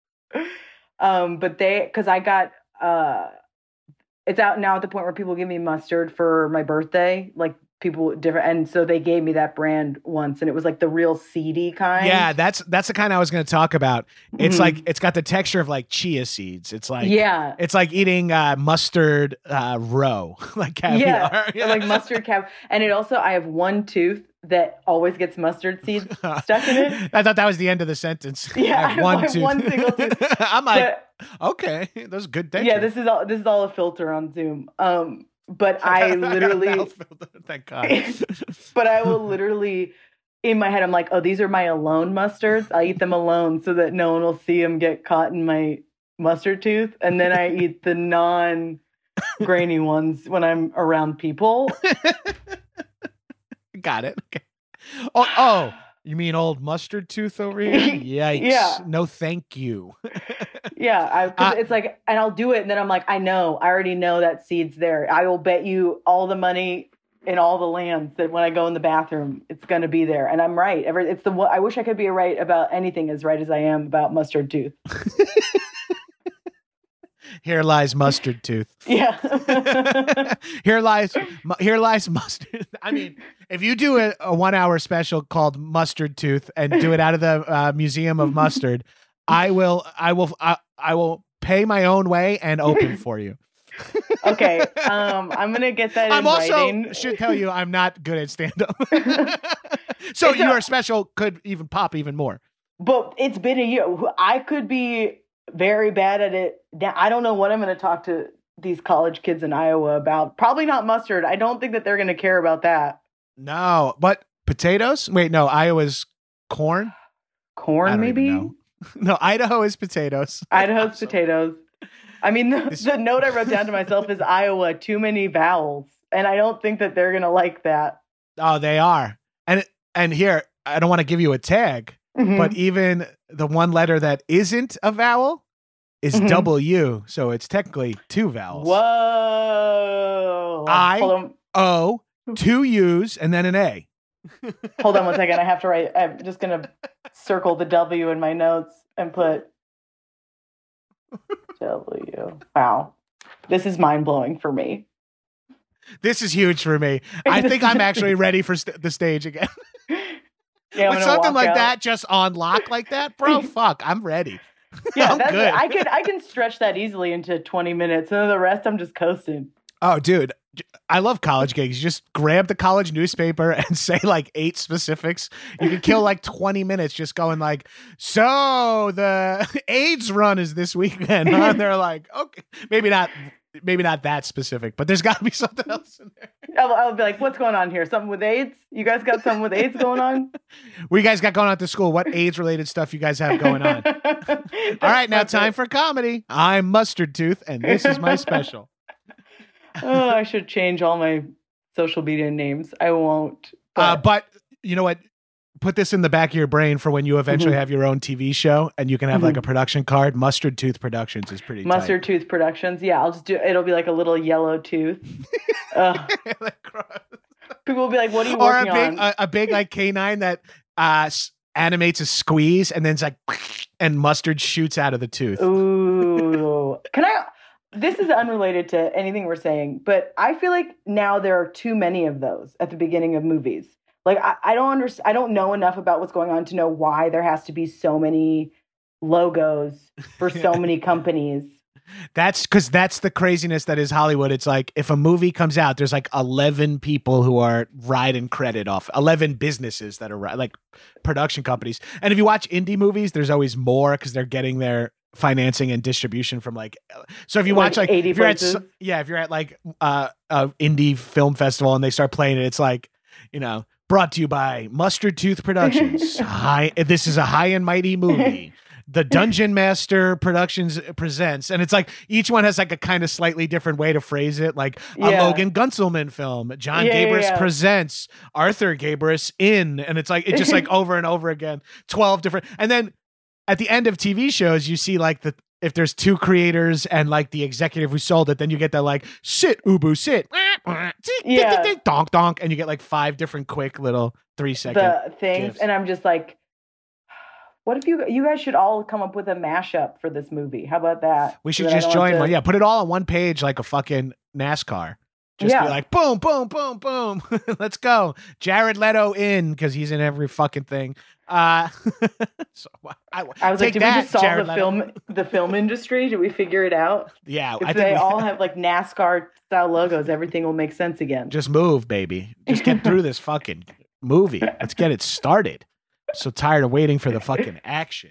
But because I got, it's out now at the point where people give me mustard for my birthday, like people different. And so they gave me that brand once, and it was like the real seedy kind. Yeah. That's the kind I was going to talk about. It's like, it's got the texture of like chia seeds. It's like, it's like eating mustard roe, like caviar. Yeah. Like mustard caviar. And it also, I have one tooth that always gets mustard seeds stuck in it. I thought that was the end of the sentence. Yeah, I have one single tooth. I'm like, okay, that's good. Yeah, this is all a filter on Zoom. But I literally, thank God. But I will literally, in my head, I'm like, oh, these are my alone mustards. I eat them alone so that no one will see them get caught in my mustard tooth, and then I eat the non grainy ones when I'm around people. Got it. Okay. Oh, you mean old mustard tooth over here? Yikes. Yeah. No, thank you. Yeah, it's like, and I'll do it, and then I'm like, I already know that seed's there. I will bet you all the money in all the lands that when I go in the bathroom, it's going to be there, and I'm right. I wish I could be right about anything as right as I am about mustard tooth. Here lies mustard tooth. Yeah. Here lies mustard. I mean, if you do a 1 hour special called Mustard Tooth and do it out of the Museum of Mustard, I will pay my own way and open for you. Okay. I'm gonna get that. I'm writing. also should tell you I'm not good at stand up. So your special could even pop even more. But it's been a year. I could be very bad at it. I don't know what I'm going to talk to these college kids in Iowa about. Probably not mustard. I don't think that they're going to care about that. No, but potatoes? Wait, no, Iowa's corn? Corn, maybe? No, Idaho is potatoes. Idaho's potatoes. I mean, the note I wrote down to myself is Iowa, too many vowels. And I don't think that they're going to like that. Oh, they are. And here, I don't want to give you a tag, but even the one letter that isn't a vowel is W. So it's technically two vowels. Whoa. I-O, two U's, and then an A. Hold on one second. I have to write. I'm just going to circle the W in my notes and put W. Wow. This is mind-blowing for me. This is huge for me. I think I'm actually ready for the stage again. Yeah, with something like that just on lock like that, bro, fuck, I'm ready. Yeah, I'm good. I can stretch that easily into 20 minutes, and then the rest I'm just coasting. Oh, dude, I love college gigs. You just grab the college newspaper and say like 8 specifics. You can kill like 20 minutes just going like, so the AIDS run is this weekend. Huh? And they're like, okay, maybe not that specific, but there's got to be something else in there. I'll be like, what's going on here? Something with AIDS? You guys got something with AIDS going on? What you guys got going on at the school? What AIDS-related stuff you guys have going on? All right, now time for comedy. I'm Mustard Tooth, and this is my special. Oh, I should change all my social media names. I won't. But you know what? Put this in the back of your brain for when you eventually have your own TV show and you can have like a production card. Mustard Tooth Productions is pretty Mustard tight. Tooth Productions. Yeah, I'll just do it'll be like a little yellow tooth. People will be like, what are you working on? A big like canine that animates a squeeze and then it's like and mustard shoots out of the tooth. Ooh. This is unrelated to anything we're saying, but I feel like now there are too many of those at the beginning of movies. Like, I don't understand. I don't know enough about what's going on to know why there has to be so many logos for so many companies. That's because that's the craziness that is Hollywood. It's like if a movie comes out, there's like 11 people who are riding credit off 11 businesses that are like production companies. And if you watch indie movies, there's always more because they're getting their financing and distribution from like. So if you watch like 80 if you're at like a indie film festival and they start playing it, it's like, you know, brought to you by Mustard Tooth Productions. This is a high and mighty movie. The Dungeon Master Productions presents, and it's like each one has like a kind of slightly different way to phrase it, like a Logan Gunselman film. John Gabris presents Arthur Gabris in, and it's like it just like over and over again, 12 different. And then at the end of TV shows, you see like if there's 2 creators and like the executive who sold it, then you get that like sit Ubu sit, donk donk, and you get like 5 different quick little 3-second the things, gifs. and I'm just like, what if you guys should all come up with a mashup for this movie? How about that? We should just join one. Yeah, put it all on one page like a fucking NASCAR. Just be like, boom, boom, boom, boom. Let's go. Jared Leto in because he's in every fucking thing. So I was like, did we just solve the film industry? Did we figure it out? Yeah, if they all have like NASCAR style logos, everything will make sense again. Just move, baby. Just get through this fucking movie. Let's get it started. I'm so tired of waiting for the fucking action.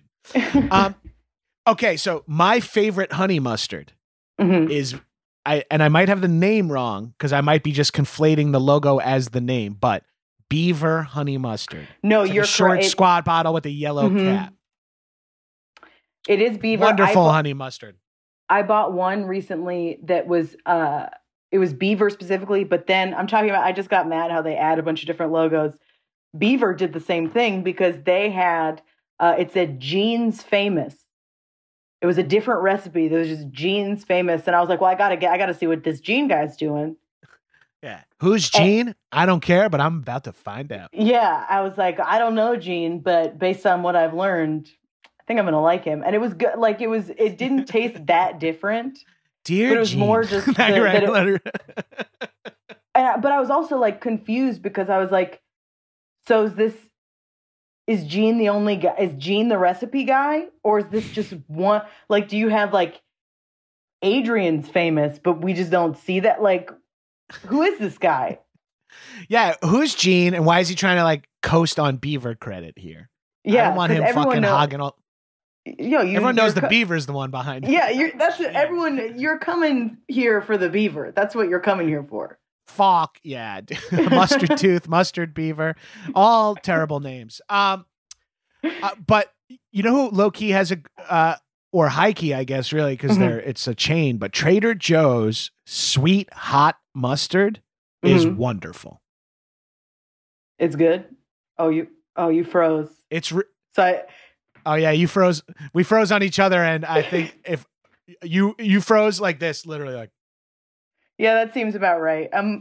Okay, so my favorite honey mustard is I might have the name wrong because I might be just conflating the logo as the name, but Beaver honey mustard. No, it's like you're a short correct. squat bottle with a yellow cap. It is Beaver. Wonderful honey mustard. I bought one recently that was it was Beaver specifically, but then I'm talking about I just got mad how they add a bunch of different logos. Beaver did the same thing because they had it said Gene's Famous. It was a different recipe. There was just Gene's Famous, and I was like, well, I gotta see what this Gene guy's doing. Yeah. Who's Gene? I don't care, but I'm about to find out. Yeah, I was like, I don't know Gene, but based on what I've learned, I think I'm gonna like him. And it was good. Like it didn't taste that different. Dear but it was Gene. more just Now you're writing a letter. but I was also like confused because I was like, so is Gene the only guy? Is Gene the recipe guy, or is this just one? Like, do you have like Adrian's Famous, but we just don't see that? Like, who is this guy? Yeah, who's Gene, and why is he trying to like coast on Beaver credit here? Yeah, I don't want him fucking hogging all. Everyone knows the Beaver's the one behind it. Yeah, that's everyone. You're coming here for the Beaver. That's what you're coming here for. Falk, yeah, Mustard Tooth, Mustard Beaver, all terrible names. But you know who low key has a or high key, I guess, really, because it's a chain. But Trader Joe's sweet hot mustard is wonderful. It's good. Oh, you froze. Oh yeah, you froze. We froze on each other, and I think if you froze like this, literally like. Yeah, that seems about right. I'm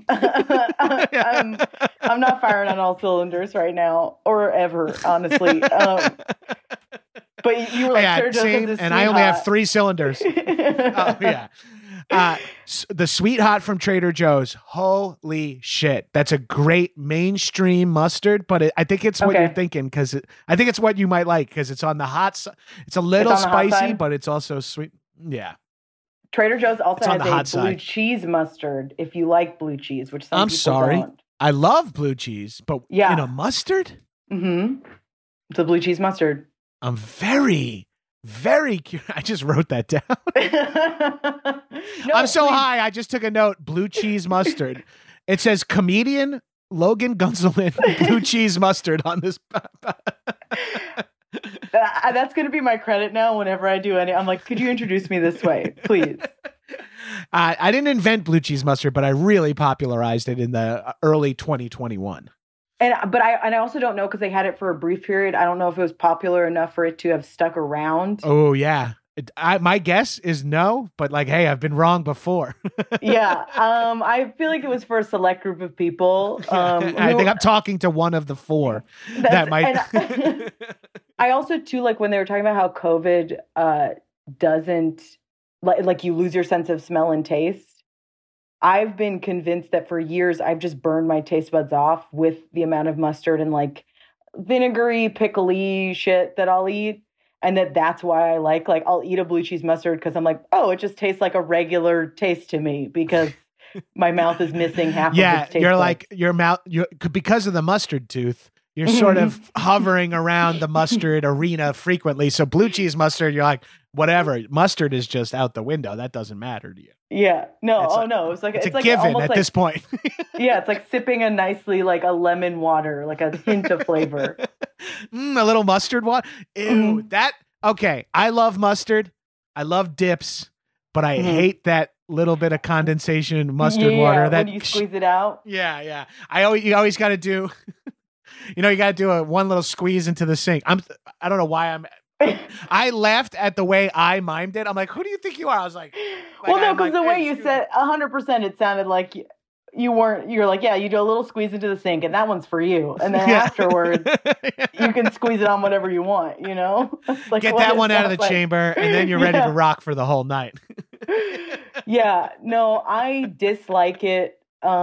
not firing on all cylinders right now, or ever, honestly. But you were like, yeah, same, and I only have 3 cylinders. Oh yeah. The Sweet Hot from Trader Joe's. Holy shit. That's a great mainstream mustard, but I think it's what you're thinking, because I think it's what you might like, because it's on the hot side. It's a little spicy, but it's also sweet. Yeah. Trader Joe's also has a blue cheese mustard, if you like blue cheese, which some people don't. I love blue cheese, but in a mustard? Mm-hmm. It's a blue cheese mustard. I'm very, very curious. I just wrote that down. I'm so high, I just took a note. Blue cheese mustard. It says comedian Logan Gunzelman blue cheese mustard on this. That's going to be my credit now whenever I do any. I'm like, could you introduce me this way, please? I didn't invent blue cheese mustard, but I really popularized it in the early 2021. But I also don't know, because they had it for a brief period. I don't know if it was popular enough for it to have stuck around. Oh yeah. My guess is no, but like, hey, I've been wrong before. Yeah. I feel like it was for a select group of people. I think I'm talking to one of the 4 that might. I also too, like when they were talking about how COVID doesn't like you lose your sense of smell and taste. I've been convinced that for years I've just burned my taste buds off with the amount of mustard and like vinegary, pickly shit that I'll eat. And that's why I like I'll eat a blue cheese mustard, because I'm like, oh, it just tastes like a regular taste to me, because my mouth is missing half of its taste you're buds. like your mouth, because of the mustard tooth, you're sort of hovering around the mustard arena frequently. So blue cheese mustard, you're like, whatever, mustard is just out the window. That doesn't matter to you. Yeah. No. No. It's a like given at this point. Yeah. It's like sipping a nicely, like a lemon water, like a hint of flavor. A little mustard water. Ew, okay. I love mustard. I love dips, but I hate that little bit of condensation mustard water. That when you squeeze it out. Yeah. Yeah. You always got to do, you got to do one little squeeze into the sink. I don't know why I laughed at the way I mimed it. I'm like, who do you think you are? I was like well, no, because the way you said 100%, it sounded like you're like, yeah, you do a little squeeze into the sink and that one's for you. And then afterwards, you can squeeze it on whatever you want, Like, get that one out of the chamber, and then you're ready to rock for the whole night. Yeah, no, I dislike it.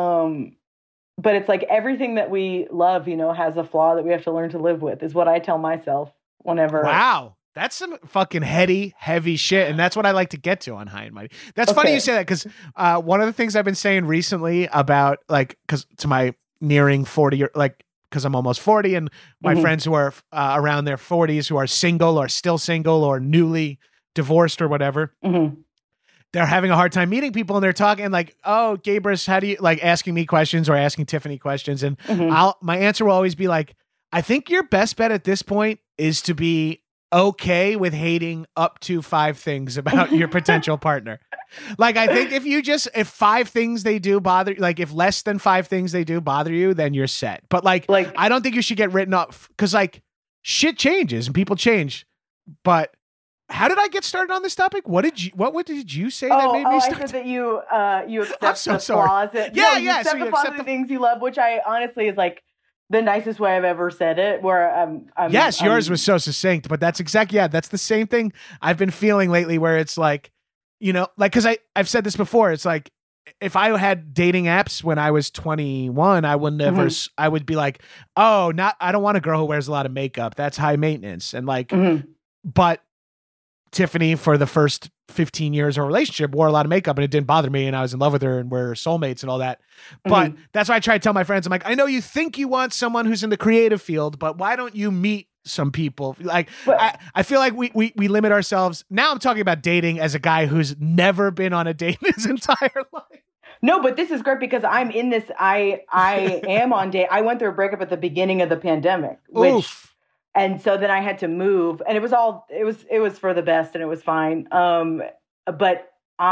But it's like everything that we love, has a flaw that we have to learn to live with, is what I tell myself whenever. Wow. That's some fucking heavy shit. And that's what I like to get to on High and Mighty. That's funny you say that, because one of the things I've been saying recently about, like, because to my nearing 40, because I'm almost 40, and my friends who are around their 40s, who are single or still single or newly divorced or whatever, they're having a hard time meeting people, and they're talking like, oh, Gabrus, how do you, like, asking me questions or asking Tiffany questions. And my answer will always be like, I think your best bet at this point is to be okay with hating up to 5 things about your potential partner. Like, I think if 5 things they do bother, like if less than 5 things they do bother you, then you're set. But like I don't think you should get written off, because like shit changes and people change. But how did I get started on this topic? What did you say that made me start? I said that you accept so the sorry. flaws. You accept the flaws of the things you love, which I honestly is like the nicest way I've ever said it. Where yours was so succinct, but that's exactly that's the same thing I've been feeling lately. Where it's like, like, because I've said this before. It's like, if I had dating apps when I was 21, I would never. I would be like, I don't want a girl who wears a lot of makeup. That's high maintenance. And like, but Tiffany, for the first 15 years of a relationship, wore a lot of makeup and it didn't bother me, and I was in love with her and we're soulmates and all that. But that's why I try to tell my friends, I'm like, I know you think you want someone who's in the creative field, but why don't you meet some people? Like, I feel like we limit ourselves. Now I'm talking about dating as a guy who's never been on a date in his entire life. No, but this is great because I'm in this. I am on date. I went through a breakup at the beginning of the pandemic, and so then I had to move, and it was for the best, and it was fine. But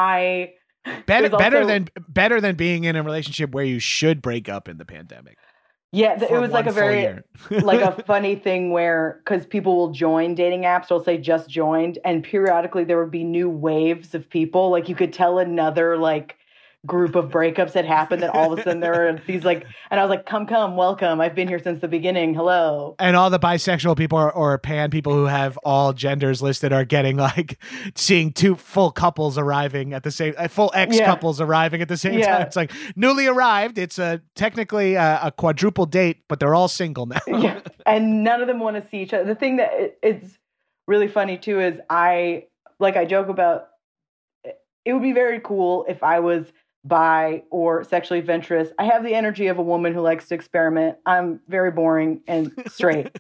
better than being in a relationship where you should break up in the pandemic. Yeah, it was like a very like a funny thing where, because people will join dating apps, they'll say just joined, and periodically there would be new waves of people. Like you could tell another like group of breakups had happened, and all of a sudden there were these like, and I was like, come, welcome. I've been here since the beginning. Hello. And all the bisexual people or pan people who have all genders listed are getting like seeing 2 full couples arriving at the same, full ex couples arriving at the same time. It's like newly arrived. It's technically a quadruple date, but they're all single now. Yeah. And none of them want to see each other. The thing that it's really funny too is I joke about, it would be very cool if I was bi or sexually adventurous. I have the energy of a woman who likes to experiment. I'm very boring and straight.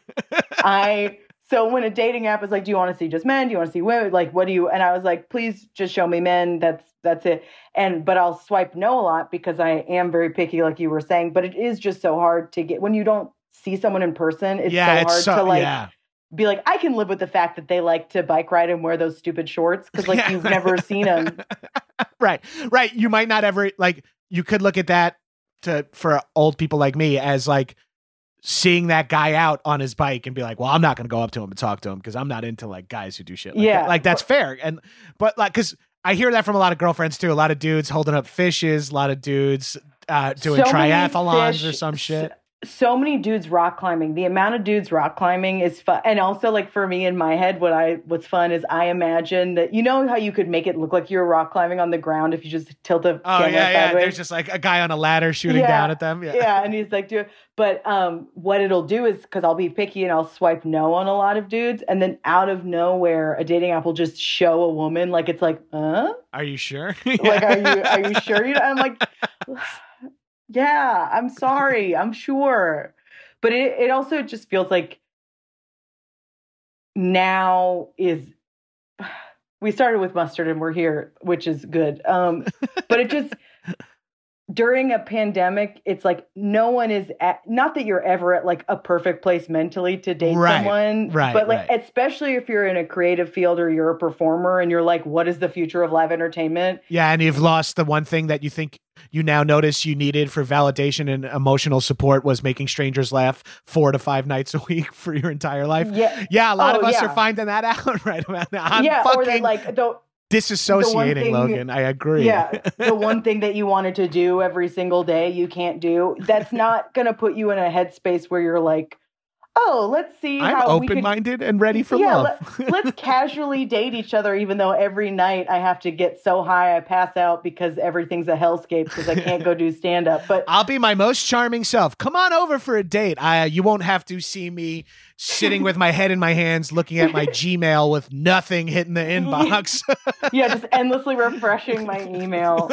So when a dating app is like, do you want to see just men? Do you want to see women? Like, what do you? And I was like, please just show me men. That's it. But I'll swipe no a lot because I am very picky, like you were saying. But it is just so hard to get when you don't see someone in person. It's so hard to be like, I can live with the fact that they like to bike ride and wear those stupid shorts because like you've never seen them. Right. You might not ever, like, you could look at that for old people like me as like seeing that guy out on his bike and be like, well, I'm not going to go up to him and talk to him because I'm not into like guys who do shit like that. Like that's fair. But like, because I hear that from a lot of girlfriends too. A lot of dudes holding up fishes, a lot of dudes doing triathlons or some shit. So many dudes rock climbing. The amount of dudes rock climbing is fun. And also, like, for me in my head, what's fun is I imagine that, you know how you could make it look like you're rock climbing on the ground if you just tilt the camera sideways? There's just like a guy on a ladder shooting down at them. Yeah, and he's like, do it. But what it'll do is, because I'll be picky and I'll swipe no on a lot of dudes, and then out of nowhere, a dating app will just show a woman, like, it's like, huh? Are you sure? Like, are you sure? I'm like... Yeah, I'm sorry. I'm sure. But it also just feels like now we started with mustard and we're here, which is good. But it just, during a pandemic, it's like no one is not that you're ever at like a perfect place mentally to date someone. Right. But like, especially if you're in a creative field or you're a performer and you're like, what is the future of live entertainment? Yeah. And you've lost the one thing that you think you now notice you needed for validation and emotional support was making strangers laugh 4 to 5 nights a week for your entire life. Yeah. A lot of us are finding that out right about now. I'm or that like disassociating, Logan. I agree. Yeah. The one thing that you wanted to do every single day, you can't do. That's not going to put you in a headspace where you're like, oh, let's see I'm how open-minded and ready for love. Let's casually date each other, even though every night I have to get so high I pass out because everything's a hellscape because I can't go do stand-up. But I'll be my most charming self. Come on over for a date. You won't have to see me sitting with my head in my hands looking at my Gmail with nothing hitting the inbox. Yeah, just endlessly refreshing my email.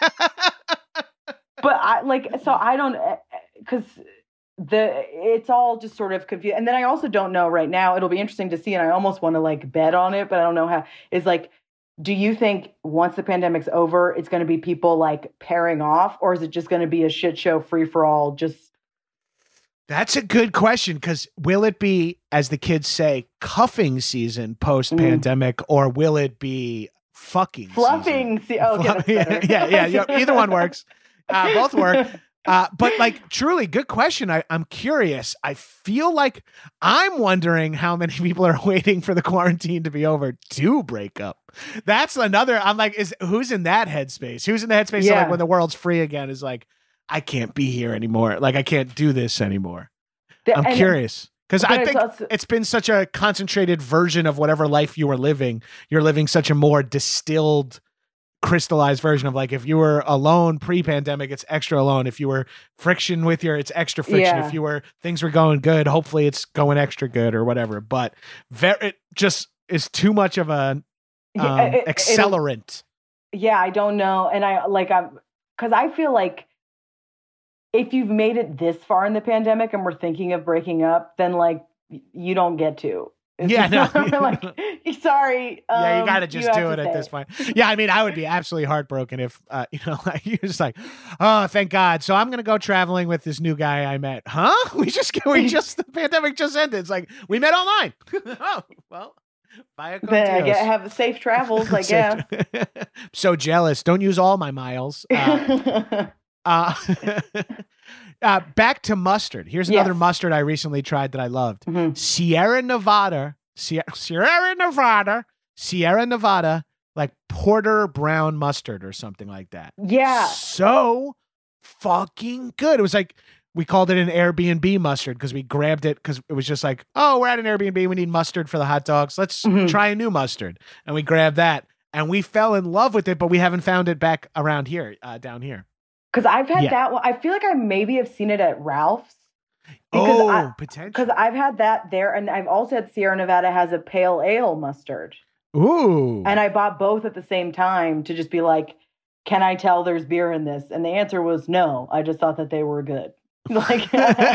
But I don't, because it's all just sort of confused. And then I also don't know right now, it'll be interesting to see, and I almost want to like bet on it, but I don't know how. Is like, do you think once the pandemic's over, it's going to be people like pairing off, or is it just going to be a shit show free for all? Just That's a good question, because will it be, as the kids say, cuffing season post-pandemic, or will it be fucking fluffing? Oh, okay, that's better. yeah. Either one works. Both work. But like, truly, good question. I'm curious. I feel like I'm wondering how many people are waiting for the quarantine to be over to break up. That's another. I'm like, who's in that headspace? Who's in the headspace? Yeah. Of like when the world's free again is like, I can't be here anymore. Like I can't do this anymore. I'm curious. Because I think it's been such a concentrated version of whatever life you were living. You're living such a more distilled, crystallized version of like, if you were alone pre-pandemic, it's extra alone. If you were friction with it's extra friction. Yeah. If things were going good, hopefully it's going extra good or whatever. But it just is too much of a accelerant. I don't know. And because I feel like if you've made it this far in the pandemic and we're thinking of breaking up, then like you don't get to. Yeah, no. Like, sorry. Yeah, you got to just do it at this point. Yeah, I mean, I would be absolutely heartbroken if, like you're just like, oh, thank God. So I'm gonna go traveling with this new guy I met. Huh? The pandemic just ended. It's like we met online. Oh, well. Have safe travels, I guess. So jealous. Don't use all my miles. Back to mustard. Here's another mustard I recently tried that I loved. Mm-hmm. Sierra Nevada, like Porter Brown mustard or something like that. Yeah. So fucking good. It was like, we called it an Airbnb mustard because we grabbed it because it was just like, oh, we're at an Airbnb. We need mustard for the hot dogs. Let's try a new mustard. And we grabbed that and we fell in love with it, but we haven't found it back around here, down here. Because I've had that one. I feel like I maybe have seen it at Ralph's. Potentially. Because I've had that there. And I've also had Sierra Nevada has a pale ale mustard. Ooh. And I bought both at the same time to just be like, can I tell there's beer in this? And the answer was no. I just thought that they were good. Like,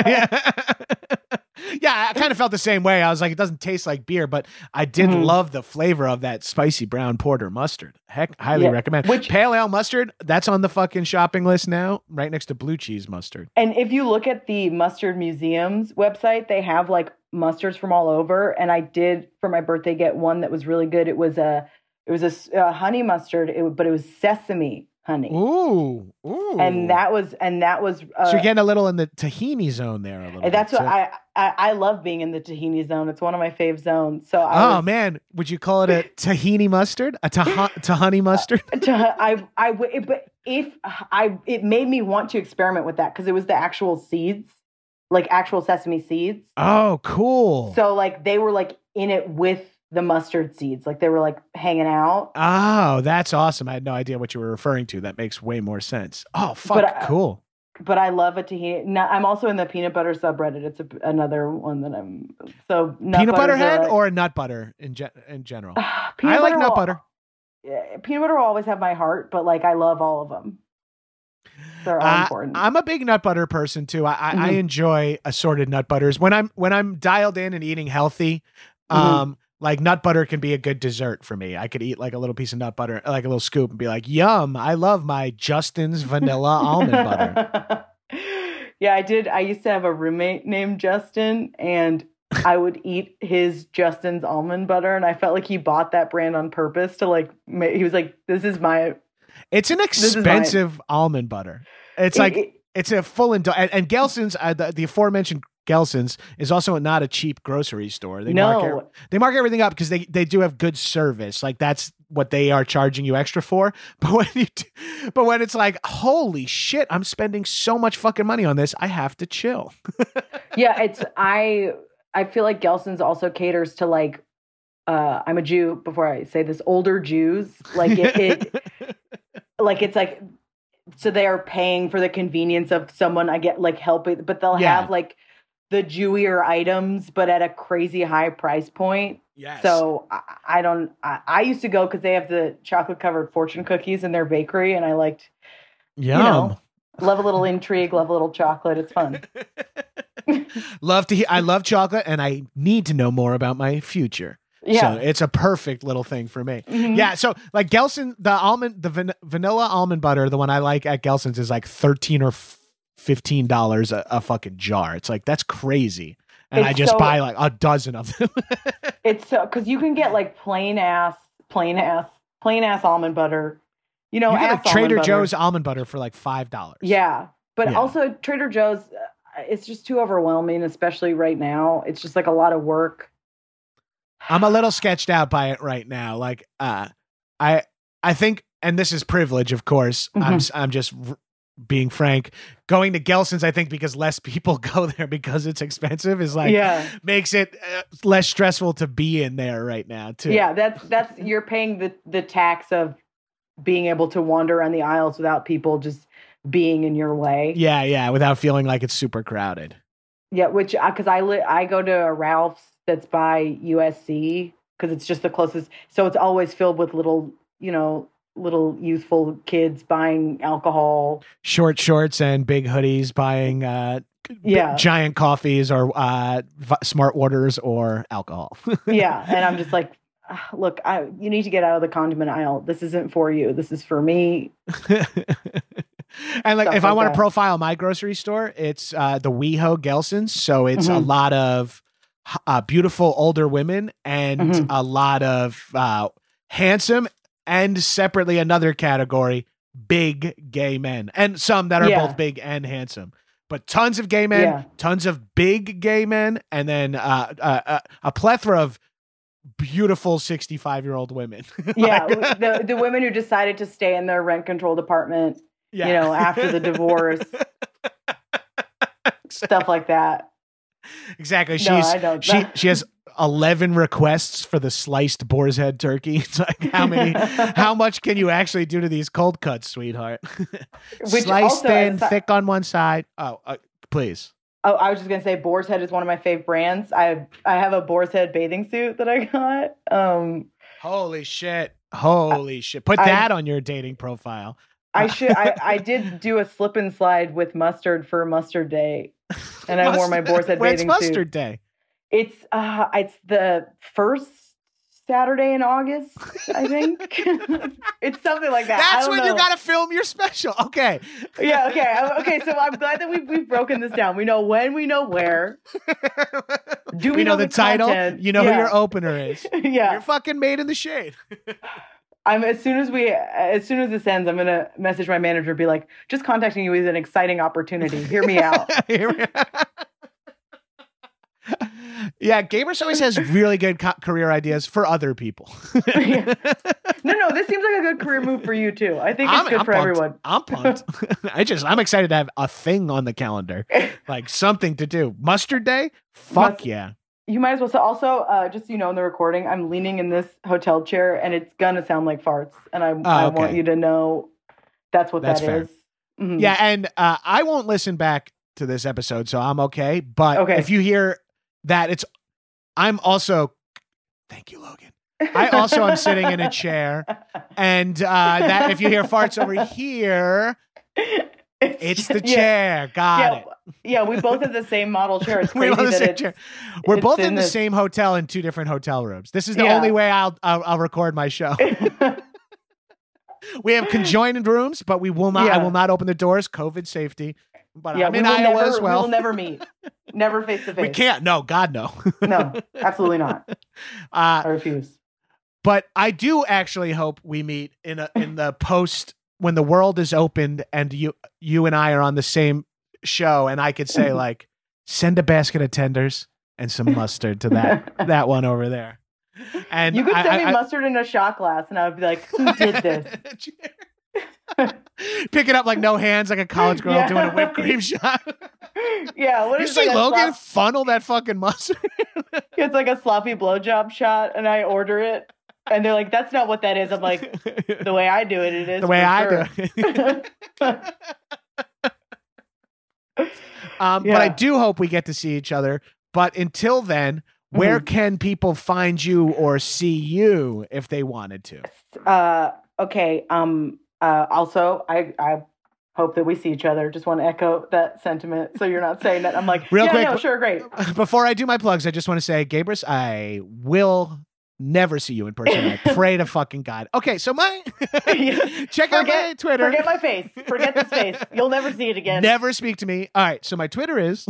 yeah, I kind of felt the same way. I was like, it doesn't taste like beer, but I did love the flavor of that spicy brown porter mustard. Heck, highly recommend. Which pale ale mustard, that's on the fucking shopping list now, right next to blue cheese mustard. And if you look at the Mustard Museum's website, they have like mustards from all over. And I did for my birthday get one that was really good. It was a honey mustard, but it was sesame honey. Ooh. And that was so you're getting a little in the tahini zone there a little. That's what I love being in the tahini zone. It's one of my fave zones. So man, would you call it a tahini mustard? A tahani mustard? It made me want to experiment with that because it was the actual seeds, like actual sesame seeds. Oh, cool. So like they were like in it with the mustard seeds, like they were like hanging out. Oh, that's awesome. I had no idea what you were referring to. That makes way more sense. Oh, fuck, cool. But I love a tahini. Now, I'm also in the peanut butter subreddit. It's another one that I'm so peanut butter head or nut butter in general. I like nut butter. Peanut butter will always have my heart, but like I love all of them. They're all important. I'm a big nut butter person too. I enjoy assorted nut butters when I'm dialed in and eating healthy. Like nut butter can be a good dessert for me. I could eat like a little piece of nut butter, like a little scoop, and be like, "Yum! I love my Justin's vanilla almond butter." Yeah, I did. I used to have a roommate named Justin, and I would eat his Justin's almond butter, and I felt like he bought that brand on purpose to like. He was like, "This is my." It's an expensive almond butter. It's it's a full and Gelson's. The aforementioned Gelson's is also not a cheap grocery store. They mark everything up because they do have good service. Like that's what they are charging you extra for. But when it's like, holy shit, I'm spending so much fucking money on this, I have to chill. Yeah, I feel like Gelson's also caters to like I'm a Jew before I say this, older Jews. Like it like it's like so they are paying for the convenience of someone I get like helping, but they'll have like the Jewier items, but at a crazy high price point. Yes. So I used to go because they have the chocolate covered fortune cookies in their bakery. And I liked, love a little intrigue, love a little chocolate. It's fun. I love chocolate and I need to know more about my future. Yeah. So it's a perfect little thing for me. Mm-hmm. Yeah. So like Gelson, the vanilla almond butter, the one I like at Gelson's is like $13 or $15 a fucking jar. It's like, that's crazy. And I It's just so- buy like a dozen of them. It's so because you can get like plain ass almond butter. You know, You get ass like Trader almond butter. Joe's almond butter for like $5. Yeah, but Yeah. also Trader Joe's, it's just too overwhelming, especially right now. It's just like a lot of work. I'm a little sketched out by it right now. Like, I think, and this is privilege, of course. I'm just being frank. Going to Gelson's, I think, because less people go there because it's expensive, is like makes it less stressful to be in there right now too. Yeah, that's you're paying the tax of being able to wander around the aisles without people just being in your way. Yeah, without feeling like it's super crowded. Yeah, which because I go to a Ralph's that's by USC because it's just the closest. So it's always filled with little youthful kids buying alcohol, Short shorts and big hoodies, buying giant coffees or smart waters or alcohol. Yeah, and I'm just like, look, you need to get out of the condiment aisle. This isn't for you. This is for me. And like, Stuff if I like want to that. profile my grocery store, it's the WeHo Gelson's. So it's a lot of beautiful older women and a lot of handsome, and separately another category, big gay men, and some that are both big and handsome. But tons of gay men, tons of big gay men, and then a plethora of beautiful 65-year-old women. Yeah, the women who decided to stay in their rent controlled apartment, after the divorce, stuff like that. Exactly. I don't. She has 11 requests for the sliced boar's head turkey. It's like, how much can you actually do to these cold cuts, sweetheart? Which Sliced also, thin, thick on one side. Oh, please. Oh, I was just gonna say, Boar's Head is one of my fave brands. I have a Boar's Head bathing suit that I got. Holy shit! Put that on your dating profile. I did do a slip and slide with Mustard for Mustard Day, and I wore my Boar's Head When's bathing suit. Mustard Day? It's the first Saturday in August, I think. It's something like that. That's I don't when you know. gotta film your special. Okay. Yeah. Okay. So I'm glad that we've broken this down. We know when. We know where. Do we know the title? content? You know who your opener is. Yeah. You're fucking Made in the Shade. As soon as this ends, I'm gonna message my manager and be like, just contacting you is an exciting opportunity. Hear me out. Yeah, Gamers always has really good career ideas for other people. Yeah. No, this seems like a good career move for you too. I think it's good for pumped. everyone. I'm pumped. I'm excited to have a thing on the calendar, like something to do. Mustard Day? Fuck yeah. You might as well. So also, just so you know, in the recording, I'm leaning in this hotel chair, and it's gonna sound like farts, and I want you to know that's what that is. Mm-hmm. Yeah, and I won't listen back to this episode, so I'm okay. But if you hear that, I'm also. Thank you, Logan. I also am sitting in a chair, and that if you hear farts over here, it's the chair. Got it. Yeah, we both have the same model chair. It's We crazy both have the that same chair. We're both in the same hotel in two different hotel rooms. This is the only way I'll record my show. We have conjoined rooms, but we will not. I will not open the doors. COVID safety. But I'm in Iowa as well. We will never meet. Never face to face. We can't. No, God, no. No, absolutely not. I refuse. But I do actually hope we meet in the post when the world is opened and you and I are on the same show, and I could say like, send a basket of tenders and some mustard to that one over there. And you could send me mustard in a shot glass, and I would be like, who did this? Pick it up like no hands, like a college girl doing a whipped cream shot. Yeah, what you is see like Logan funnel that fucking mustard? It's like a sloppy blowjob shot, and I order it, and they're like, "That's not what that is." I'm like, "The way I do it, it is." The way I do it. But I do hope we get to see each other. But until then, where can people find you or see you if they wanted to? Okay. Also, I hope that we see each other. Just want to echo that sentiment. So you're not saying that. I'm like, real quick. No, sure, great. Before I do my plugs, I just want to say, Gabrus, I will never see you in person. I pray to fucking God. Okay, so check out my Twitter. Forget my face. Forget this face. You'll never see it again. Never speak to me. All right, so my Twitter is.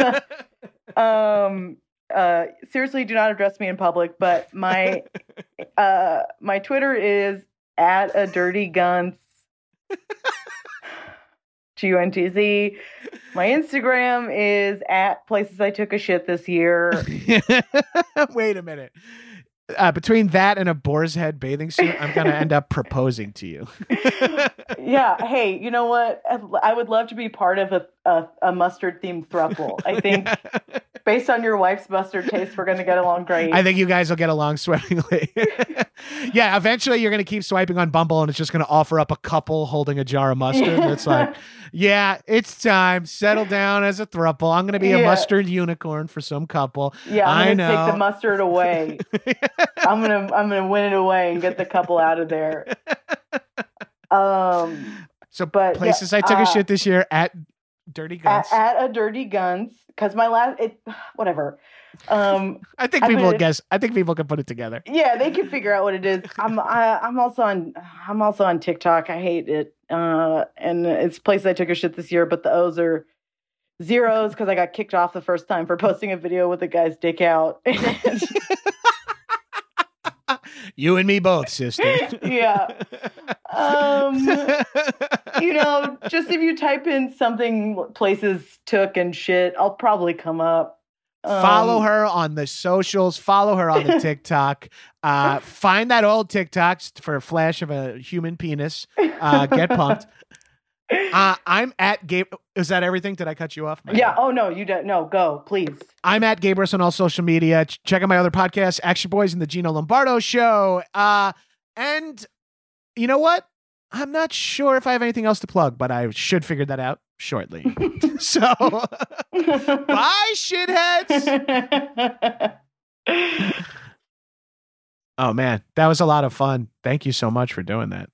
Seriously, do not address me in public. But my my Twitter is @adirtygunts. GUNTZ. My Instagram is @places I took a shit this year. Wait a minute. Between that and a boar's head bathing suit, I'm going to end up proposing to you. Yeah. Hey, you know what? I would love to be part of a mustard-themed throuple. I think based on your wife's mustard taste, we're going to get along great. I think you guys will get along swimmingly. Yeah, eventually you're going to keep swiping on Bumble and it's just going to offer up a couple holding a jar of mustard. And it's like, yeah, it's time. Settle down as a throuple. I'm going to be a mustard unicorn for some couple. Yeah, I'm going to take the mustard away. I'm gonna win it away and get the couple out of there. But places I took a shit this year @DirtyGuns. At @adirtyguns, because my whatever. I think people guess. I think people can put it together. Yeah, they can figure out what it is. I'm also on TikTok. I hate it. And it's places I took a shit this year, but the O's are zeros because I got kicked off the first time for posting a video with a guy's dick out. You and me both, sister. Yeah. Just if you type in something places took and shit, I'll probably come up. Follow her on the socials. Follow her on the TikTok. Find that old TikTok for a flash of a human penis. Get pumped. I'm @Gabe. Is that everything? Did I cut you off? Yeah. Oh no, you don't. No, go please. I'm @Gabrus on all social media. Check out my other podcast, Action Boys and the Gino Lombardo Show. And you know what? I'm not sure if I have anything else to plug, but I should figure that out shortly. So, bye, shitheads. Oh man, that was a lot of fun. Thank you so much for doing that.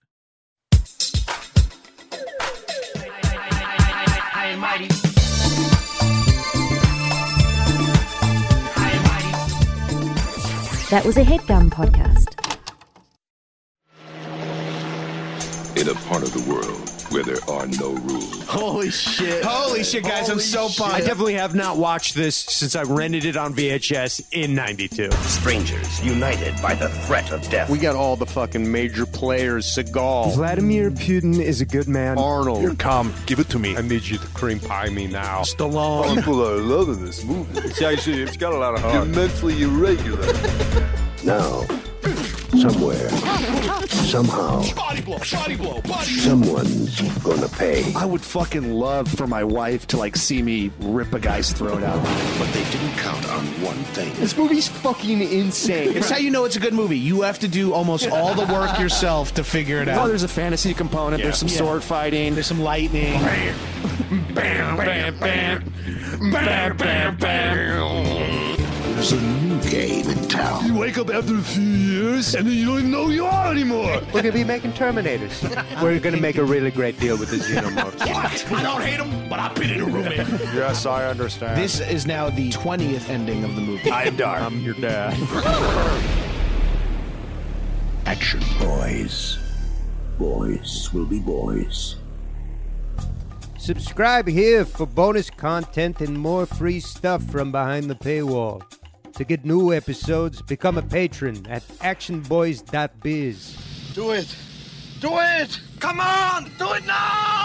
That was a HeadGum podcast. In a part of the world where there are no rules. Holy shit. Holy shit, guys. I'm so pumped. I definitely have not watched this since I rented it on VHS in 92. Strangers united by the threat of death. We got all the fucking major players. Seagal. Vladimir Putin is a good man. Arnold. Here, come, give it to me. I need you to cream pie me now. Stallone. People are loving this movie. It's got a lot of heart. You're mentally irregular. Now, somewhere, somehow, someone's gonna pay. I would fucking love for my wife to see me rip a guy's throat out. But they didn't count on one thing. This movie's fucking insane. It's how you know it's a good movie. You have to do almost all the work yourself to figure it Well, out. there's a fantasy component. There's some sword fighting. There's some lightning. Bam, bam, bam. Bam, bam, bam. There's a new game in town. You wake up after a few years, and then you don't even know who you are anymore. We're going to be making Terminators. We're going to make a really great deal with the Xenomorphs. What? I don't hate him, but I've been in a room in. Yes, I understand. This is now the 20th ending of the movie. I am dark. I'm your dad. Action boys. Boys will be boys. Subscribe here for bonus content and more free stuff from behind the paywall. To get new episodes, become a patron at actionboys.biz. Do it. Do it. Come on. Do it now.